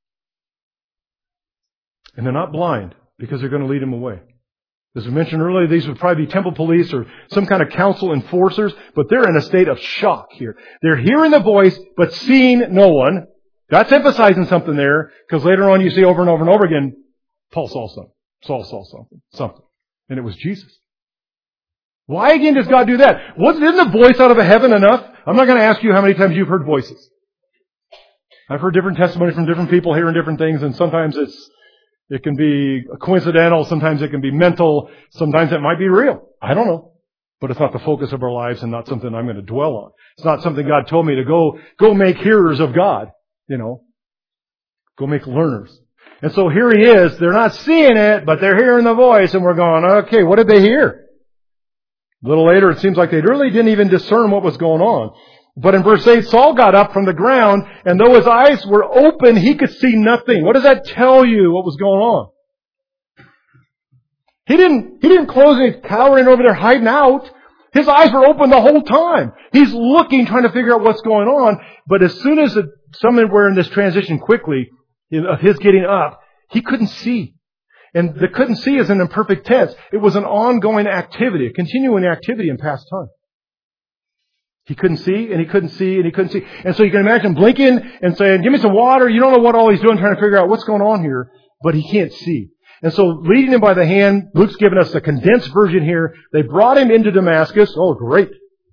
And they're not blind because they're going to lead him away. As we mentioned earlier, these would probably be temple police or some kind of council enforcers, but they're in a state of shock here. They're hearing the voice, but seeing no one. That's emphasizing something there, because later on you see over and over and over again, Paul saw something. Saul saw something. Something. And it was Jesus. Why again does God do that? Wasn't, isn't the voice out of heaven enough? I'm not going to ask you how many times you've heard voices. I've heard different testimonies from different people hearing different things, and sometimes it's it can be coincidental, sometimes it can be mental, sometimes it might be real. I don't know. But it's not the focus of our lives and not something I'm going to dwell on. It's not something God told me to go, go make hearers of God. You know, go make learners. And so here he is. They're not seeing it, but they're hearing the voice, and we're going, okay, what did they hear? A little later, it seems like they really didn't even discern what was going on. But in verse eight, Saul got up from the ground, and though his eyes were open, he could see nothing. What does that tell you what was going on? He didn't, he didn't close it, cowering over there, hiding out. His eyes were open the whole time. He's looking, trying to figure out what's going on. But as soon as the, somewhere in this transition quickly, of his getting up, he couldn't see. And the couldn't see is an imperfect tense. It was an ongoing activity, a continuing activity in past time. He couldn't see, and he couldn't see, and he couldn't see. And so you can imagine blinking and saying, give me some water. You don't know what all he's doing, trying to figure out what's going on here. But he can't see. And so leading him by the hand, Luke's given us the condensed version here. They brought him into Damascus. Oh, great.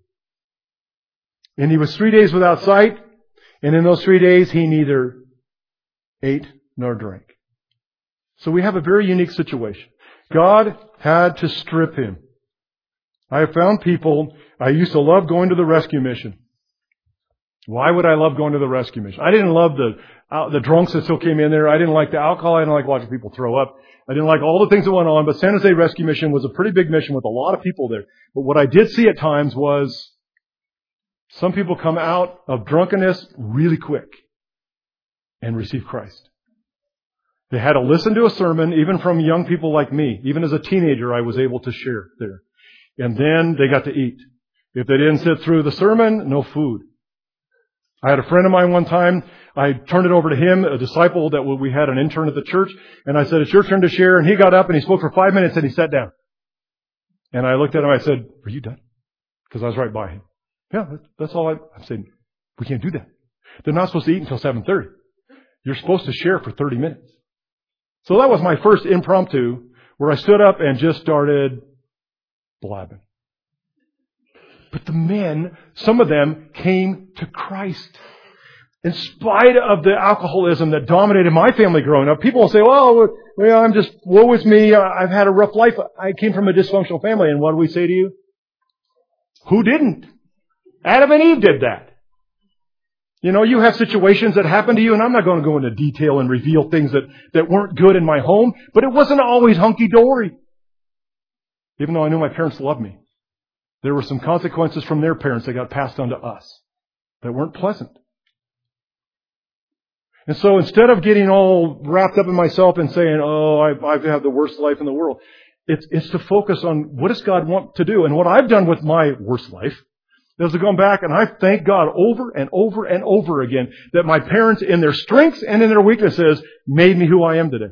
And he was three days without sight. And in those three days, he neither ate nor drank. So we have a very unique situation. God had to strip him. I have found people, I used to love going to the rescue mission. Why would I love going to the rescue mission? I didn't love the uh, the drunks that still came in there. I didn't like the alcohol. I didn't like watching people throw up. I didn't like all the things that went on. But San Jose Rescue Mission was a pretty big mission with a lot of people there. But what I did see at times was some people come out of drunkenness really quick and receive Christ. They had to listen to a sermon, even from young people like me. Even as a teenager, I was able to share there. And then they got to eat. If they didn't sit through the sermon, no food. I had a friend of mine one time. I turned it over to him, a disciple that we had an intern at the church. And I said, it's your turn to share. And he got up and he spoke for five minutes and he sat down. And I looked at him. I said, are you done? Because I was right by him. Yeah, that's all I, I said. We can't do that. They're not supposed to eat until seven thirty. You're supposed to share for thirty minutes. So that was my first impromptu where I stood up and just started blabbing. But the men, some of them came to Christ. In spite of the alcoholism that dominated my family growing up, people will say, well, well, I'm just, woe is me. I've had a rough life. I came from a dysfunctional family. And what do we say to you? Who didn't? Adam and Eve did that. You know, you have situations that happen to you, and I'm not going to go into detail and reveal things that, that weren't good in my home, but it wasn't always hunky-dory. Even though I knew my parents loved me, there were some consequences from their parents that got passed on to us that weren't pleasant. And so instead of getting all wrapped up in myself and saying, oh, I've, I've had the worst life in the world, it's, it's to focus on what does God want to do. And what I've done with my worst life is to go back and I thank God over and over and over again that my parents in their strengths and in their weaknesses made me who I am today.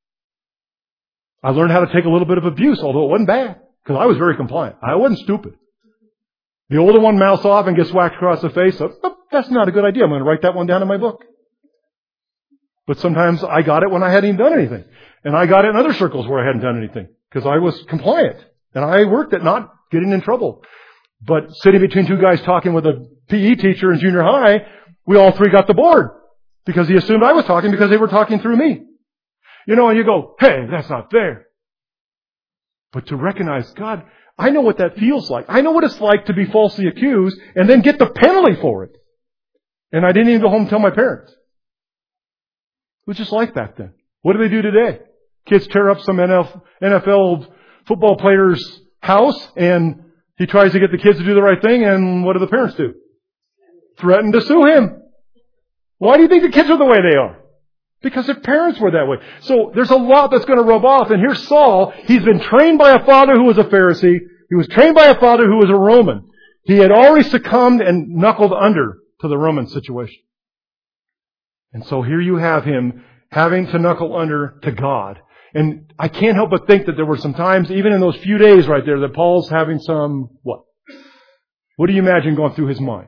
I learned how to take a little bit of abuse, although it wasn't bad, because I was very compliant. I wasn't stupid. The older one mouths off and gets whacked across the face. So, oh, that's not a good idea. I'm going to write that one down in my book. But sometimes I got it when I hadn't even done anything. And I got it in other circles where I hadn't done anything, because I was compliant. And I worked at not getting in trouble. But sitting between two guys talking with a P E teacher in junior high, we all three got the board because he assumed I was talking because they were talking through me. You know, and you go, hey, that's not fair. But to recognize, God, I know what that feels like. I know what it's like to be falsely accused and then get the penalty for it. And I didn't even go home and tell my parents. It was just like that then. What do they do today? Kids tear up some N F L football player's house and he tries to get the kids to do the right thing, and what do the parents do? Threaten to sue him. Why do you think the kids are the way they are? Because their parents were that way. So there's a lot that's going to rub off. And here's Saul. He's been trained by a father who was a Pharisee. He was trained by a father who was a Roman. He had already succumbed and knuckled under to the Roman situation. And so here you have him having to knuckle under to God. And I can't help but think that there were some times, even in those few days right there, that Paul's having some, what? What do you imagine going through his mind?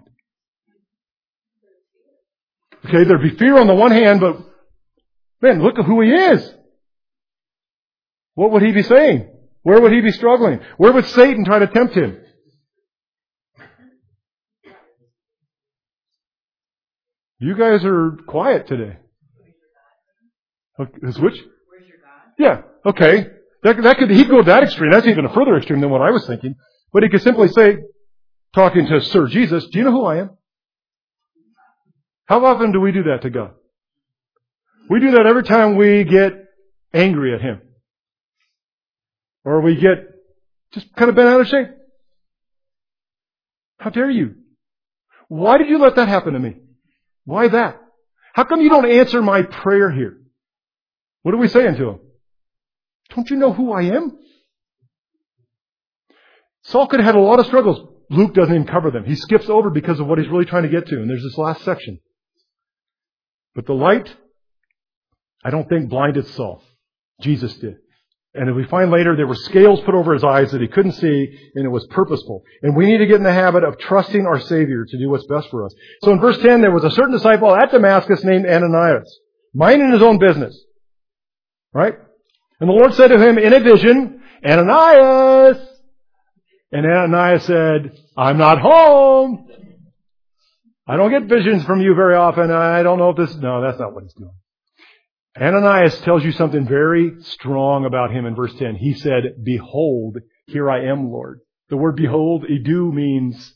Okay, there'd be fear on the one hand, but man, look at who he is. What would he be saying? Where would he be struggling? Where would Satan try to tempt him? You guys are quiet today. Okay, which? Yeah, okay. That, that could, he'd go to that extreme. That's even a further extreme than what I was thinking. But he could simply say, talking to Sir Jesus, do you know who I am? How often do we do that to God? We do that every time we get angry at Him. Or we get just kind of bent out of shape. How dare you? Why did you let that happen to me? Why that? How come you don't answer my prayer here? What are we saying to Him? Don't you know who I am? Saul could have had a lot of struggles. Luke doesn't even cover them. He skips over because of what he's really trying to get to. And there's this last section. But the light, I don't think blinded Saul. Jesus did. And if we find later, there were scales put over his eyes that he couldn't see, and it was purposeful. And we need to get in the habit of trusting our Savior to do what's best for us. So in verse ten, there was a certain disciple at Damascus named Ananias, minding his own business. Right? And the Lord said to him in a vision, Ananias! And Ananias said, I'm not home. I don't get visions from you very often. I don't know if this... No, that's not what he's doing. Ananias tells you something very strong about him in verse ten. He said, behold, here I am, Lord. The word behold, idu, means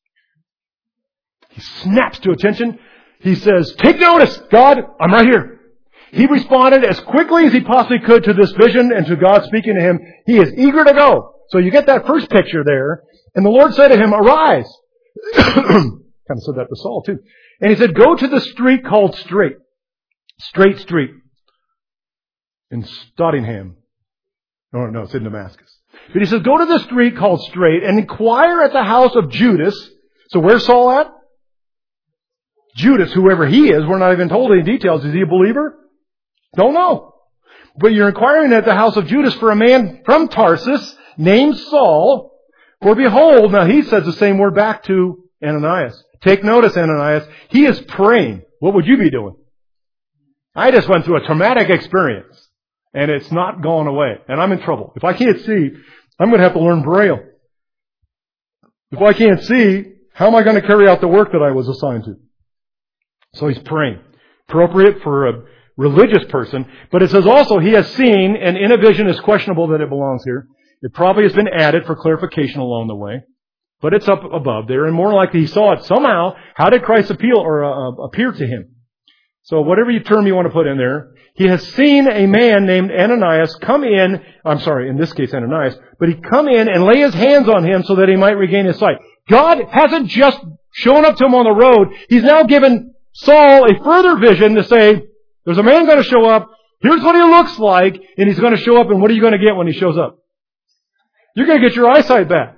he snaps to attention. He says, take notice, God, I'm right here. He responded as quickly as he possibly could to this vision and to God speaking to him. He is eager to go. So you get that first picture there. And the Lord said to him, arise. Kind of said that to Saul too. And he said, go to the street called Straight. Straight Street. in Stottingham. No, no, it's in Damascus. But he says, go to the street called Straight and inquire at the house of Judas. So where's Saul at? Judas, whoever he is, we're not even told any details. Is he a believer? Don't know. But you're inquiring at the house of Judas for a man from Tarsus named Saul. For behold, now he says the same word back to Ananias. Take notice, Ananias. He is praying. What would you be doing? I just went through a traumatic experience. And it's not gone away. And I'm in trouble. If I can't see, I'm going to have to learn Braille. If I can't see, how am I going to carry out the work that I was assigned to? So he's praying. Appropriate for a religious person. But it says also he has seen, and in a vision is questionable that it belongs here. It probably has been added for clarification along the way. But it's up above there. And more likely he saw it somehow. How did Christ appeal or uh, appear to him? So whatever term you want to put in there, he has seen a man named Ananias come in, I'm sorry, in this case Ananias, but he come in and lay his hands on him so that he might regain his sight. God hasn't just shown up to him on the road. He's now given Saul a further vision to say, there's a man going to show up, here's what he looks like, and he's going to show up, and what are you going to get when he shows up? You're going to get your eyesight back.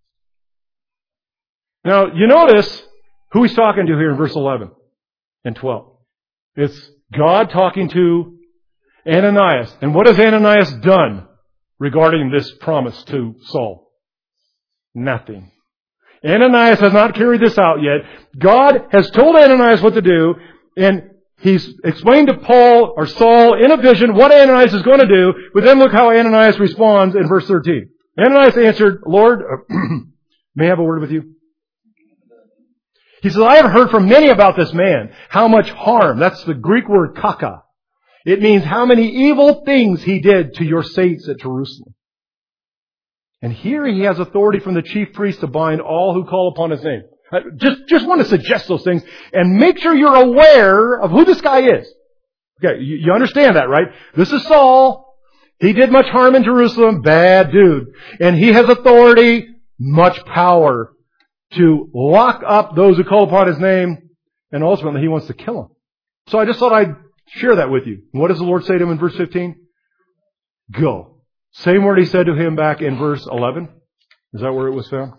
Now, you notice who he's talking to here in verse eleven and twelve. It's God talking to Ananias. And what has Ananias done regarding this promise to Saul? Nothing. Ananias has not carried this out yet. God has told Ananias what to do, and he's explained to Paul or Saul in a vision what Ananias is going to do, but then look how Ananias responds in verse thirteen. Ananias answered, Lord, may I have a word with you? He says, I have heard from many about this man, how much harm. That's the Greek word kaka. It means how many evil things he did to your saints at Jerusalem. And here he has authority from the chief priest to bind all who call upon his name. I just, just want to suggest those things and make sure you're aware of who this guy is. Okay, you, you understand that, right? This is Saul. He did much harm in Jerusalem. Bad dude. And he has authority, much power to lock up those who call upon his name, and ultimately he wants to kill them. So I just thought I'd share that with you. What does the Lord say to him in verse fifteen? Go. Same word he said to him back in verse eleven. Is that where it was found?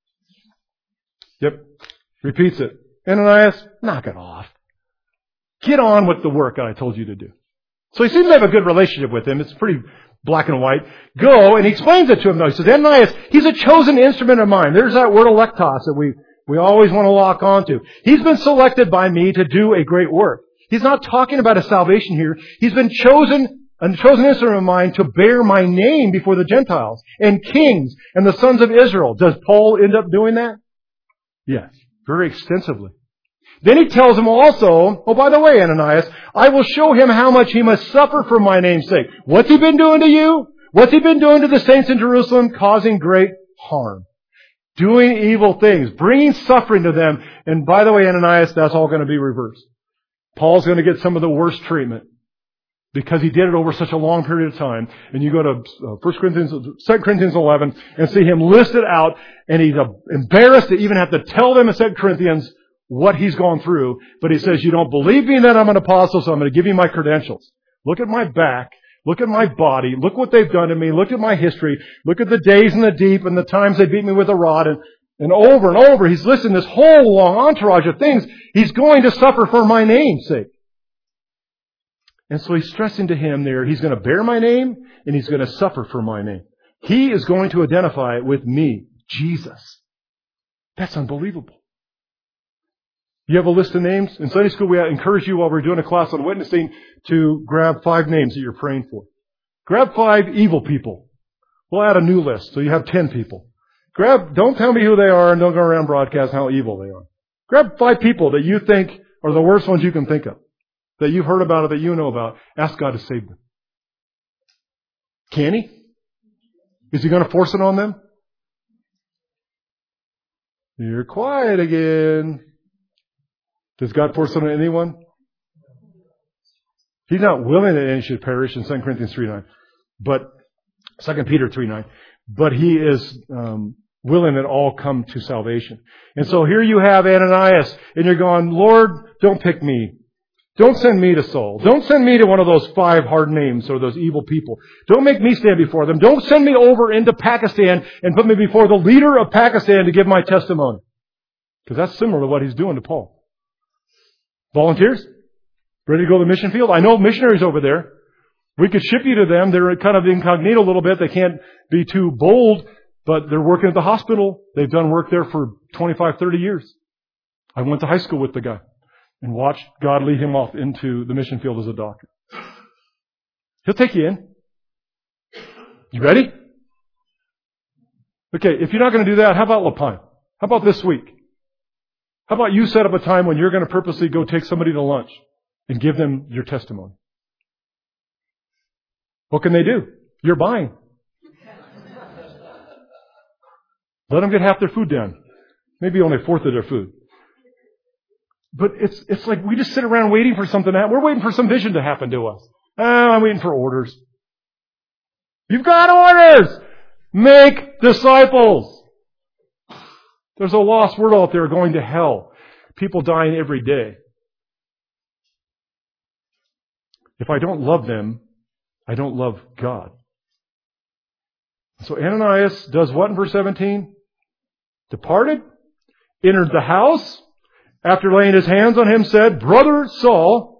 Yep. Repeats it. Ananias, knock it off. Get on with the work that I told you to do. So he seems to have a good relationship with him. It's pretty black and white. Go, and he explains it to him though. He says, Ananias, he's a chosen instrument of mine. There's that word electos that we, we always want to lock onto. He's been selected by me to do a great work. He's not talking about a salvation here. He's been chosen, a chosen instrument of mine to bear my name before the Gentiles and kings and the sons of Israel. Does Paul end up doing that? Yes, very extensively. Then he tells him also, oh, by the way, Ananias, I will show him how much he must suffer for my name's sake. What's he been doing to you? What's he been doing to the saints in Jerusalem? Causing great harm. Doing evil things. Bringing suffering to them. And by the way, Ananias, that's all going to be reversed. Paul's going to get some of the worst treatment because he did it over such a long period of time. And you go to First Corinthians, Second Corinthians eleven and see him listed out, and he's embarrassed to even have to tell them in Second Corinthians what he's gone through. But he says, you don't believe me that I'm an apostle, so I'm going to give you my credentials. Look at my back. Look at my body. Look what they've done to me. Look at my history. Look at the days in the deep and the times they beat me with a rod. And, and over and over, he's listing this whole long entourage of things. He's going to suffer for my name's sake. And so he's stressing to him there, he's going to bear my name and he's going to suffer for my name. He is going to identify with me, Jesus. That's unbelievable. You have a list of names? In Sunday school, we encourage you while we're doing a class on witnessing to grab five names that you're praying for. Grab five evil people. We'll add a new list, so you have ten people. Grab, don't tell me who they are and don't go around broadcasting how evil they are. Grab five people that you think are the worst ones you can think of. That you've heard about or that you know about. Ask God to save them. Can He? Is He going to force it on them? You're quiet again. Does God force it on anyone? He's not willing that any should perish in Second Corinthians three nine. But, Second Peter three nine. But He is um, willing that all come to salvation. And so here you have Ananias, and you're going, Lord, don't pick me. Don't send me to Saul. Don't send me to one of those five hard names or those evil people. Don't make me stand before them. Don't send me over into Pakistan and put me before the leader of Pakistan to give my testimony. Because that's similar to what he's doing to Paul. Volunteers? Ready to go to the mission field? I know missionaries over there. We could ship you to them. They're kind of incognito a little bit. They can't be too bold, but they're working at the hospital. They've done work there for twenty-five, thirty years. I went to high school with the guy and watched God lead him off into the mission field as a doctor. He'll take you in. You ready? Okay, if you're not going to do that, how about La Pine? How about this week? How about you set up a time when you're going to purposely go take somebody to lunch and give them your testimony? What can they do? You're buying. Let them get half their food down. Maybe only a fourth of their food. But it's it's like we just sit around waiting for something to happen. We're waiting for some vision to happen to us. Oh, I'm waiting for orders. You've got orders! Make disciples! There's a lost world out there going to hell. People dying every day. If I don't love them, I don't love God. So Ananias does what in verse seventeen? Departed, entered the house, after laying his hands on him, said, Brother Saul,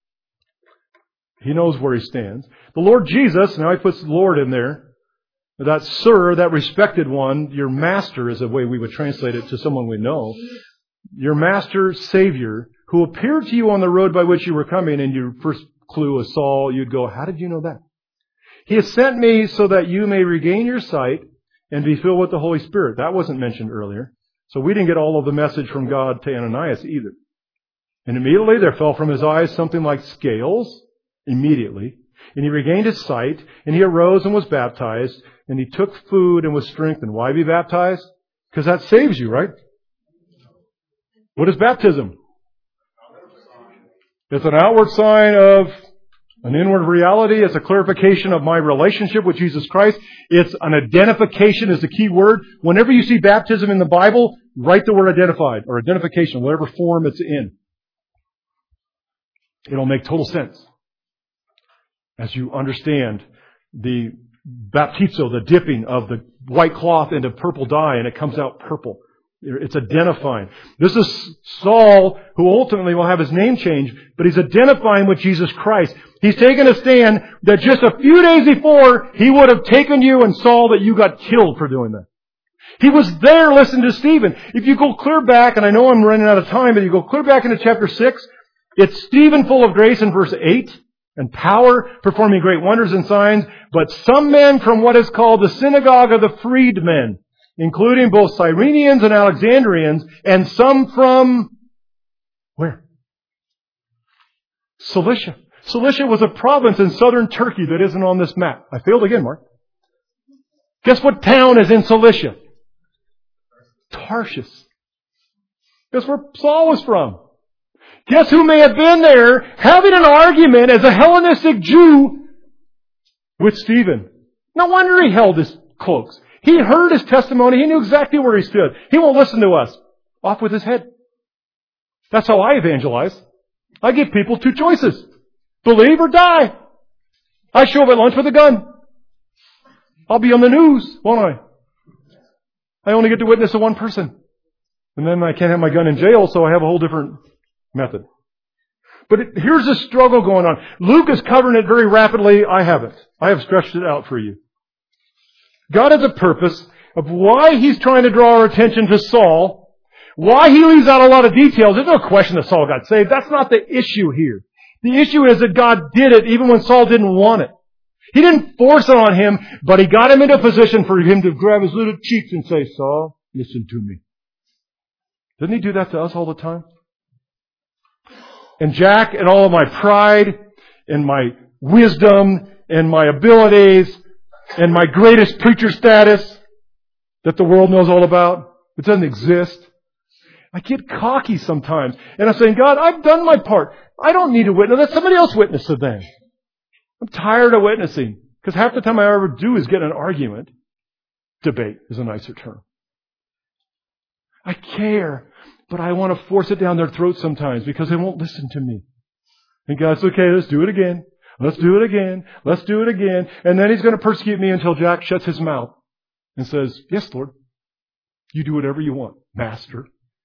he knows where he stands. The Lord Jesus, now he puts Lord in there, that sir, that respected one, your master is the way we would translate it to someone we know. Your master, Savior, who appeared to you on the road by which you were coming, and your first clue was Saul, you'd go, how did you know that? He has sent me so that you may regain your sight and be filled with the Holy Spirit. That wasn't mentioned earlier. So we didn't get all of the message from God to Ananias either. And immediately there fell from his eyes something like scales, immediately. And he regained his sight, and he arose and was baptized, and he took food and was strengthened. Why be baptized? Because that saves you, right? What is baptism? It's an outward sign of an inward reality. It's a clarification of my relationship with Jesus Christ. It's an identification is the key word. Whenever you see baptism in the Bible, write the word identified or identification, whatever form it's in. It'll make total sense as you understand the baptizo, the dipping of the white cloth into purple dye, and it comes out purple. It's identifying. This is Saul, who ultimately will have his name changed, but he's identifying with Jesus Christ. He's taken a stand that just a few days before, he would have taken you and saw that you got killed for doing that. He was there listening to Stephen. If you go clear back, and I know I'm running out of time, but you go clear back into chapter six, it's Stephen full of grace in verse eight, and power, performing great wonders and signs, but some men from what is called the synagogue of the freedmen, including both Cyrenians and Alexandrians, and some from, where? Cilicia. Cilicia was a province in southern Turkey that isn't on this map. I failed again, Mark. Guess what town is in Cilicia? Tarshish. Guess where Saul was from? Guess who may have been there having an argument as a Hellenistic Jew with Stephen? No wonder he held his cloaks. He heard his testimony. He knew exactly where he stood. He won't listen to us. Off with his head. That's how I evangelize. I give people two choices. Believe or die. I show up at lunch with a gun. I'll be on the news, won't I? I only get to witness to one person. And then I can't have my gun in jail, so I have a whole different method. But it, here's the struggle going on. Luke is covering it very rapidly. I haven't. I have stretched it out for you. God has a purpose of why He's trying to draw our attention to Saul, why He leaves out a lot of details. There's no question that Saul got saved. That's not the issue here. The issue is that God did it even when Saul didn't want it. He didn't force it on him, but He got him into a position for him to grab his little cheeks and say, Saul, listen to me. Doesn't He do that to us all the time? And Jack, and all of my pride, and my wisdom, and my abilities, and my greatest preacher status that the world knows all about, it doesn't exist. I get cocky sometimes. And I'm saying, God, I've done my part. I don't need to witness. Let somebody else witness to them. I'm tired of witnessing. Because half the time I ever do is get an argument. Debate is a nicer term. I care, but I want to force it down their throats sometimes because they won't listen to me. And God's okay, let's do it again. Let's do it again. Let's do it again. And then He's going to persecute me until Jack shuts his mouth and says, yes, Lord, you do whatever you want, Master.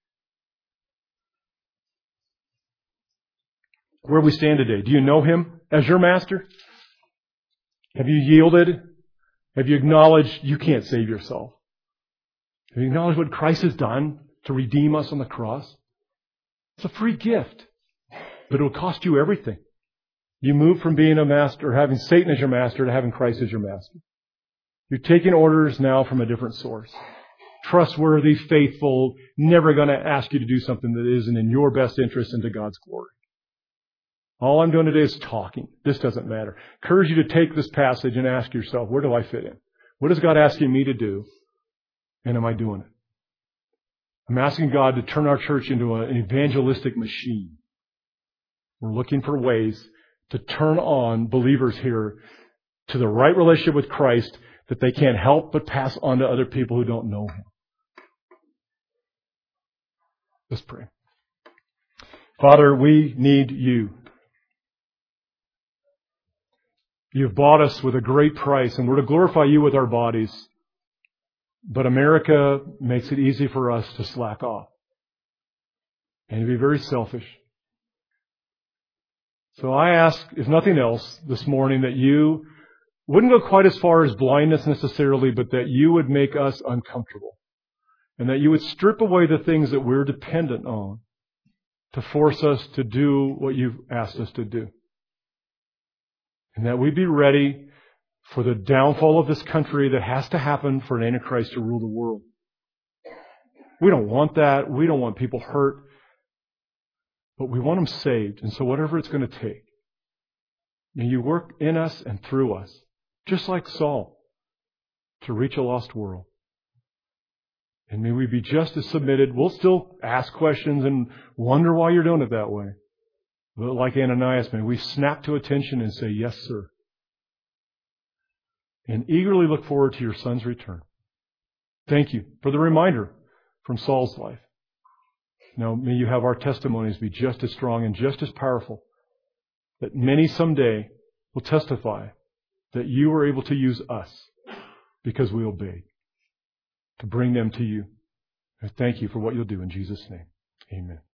Where we stand today, do you know Him as your Master? Have you yielded? Have you acknowledged you can't save yourself? Have you acknowledged what Christ has done to redeem us on the cross? It's a free gift, but it will cost you everything. You move from being a master, having Satan as your master, to having Christ as your master. You're taking orders now from a different source. Trustworthy, faithful, never going to ask you to do something that isn't in your best interest and to God's glory. All I'm doing today is talking. This doesn't matter. I encourage you to take this passage and ask yourself, where do I fit in? What is God asking me to do? And am I doing it? I'm asking God to turn our church into an evangelistic machine. We're looking for ways to turn on believers here to the right relationship with Christ that they can't help but pass on to other people who don't know Him. Let's pray. Father, we need You. You've bought us with a great price, and we're to glorify You with our bodies. But America makes it easy for us to slack off and to be very selfish. So I ask, if nothing else, this morning that You wouldn't go quite as far as blindness necessarily, but that You would make us uncomfortable. And that You would strip away the things that we're dependent on to force us to do what You've asked us to do. And that we'd be ready for the downfall of this country that has to happen for an Antichrist to rule the world. We don't want that. We don't want people hurt. But we want them saved. And so whatever it's going to take, may You work in us and through us, just like Saul, to reach a lost world. And may we be just as submitted. We'll still ask questions and wonder why You're doing it that way. But like Ananias, may we snap to attention and say, yes, sir. And eagerly look forward to Your Son's return. Thank You for the reminder from Saul's life. Now, may You have our testimonies be just as strong and just as powerful, that many someday will testify that You were able to use us because we obeyed to bring them to You. I thank You for what You'll do in Jesus' name. Amen.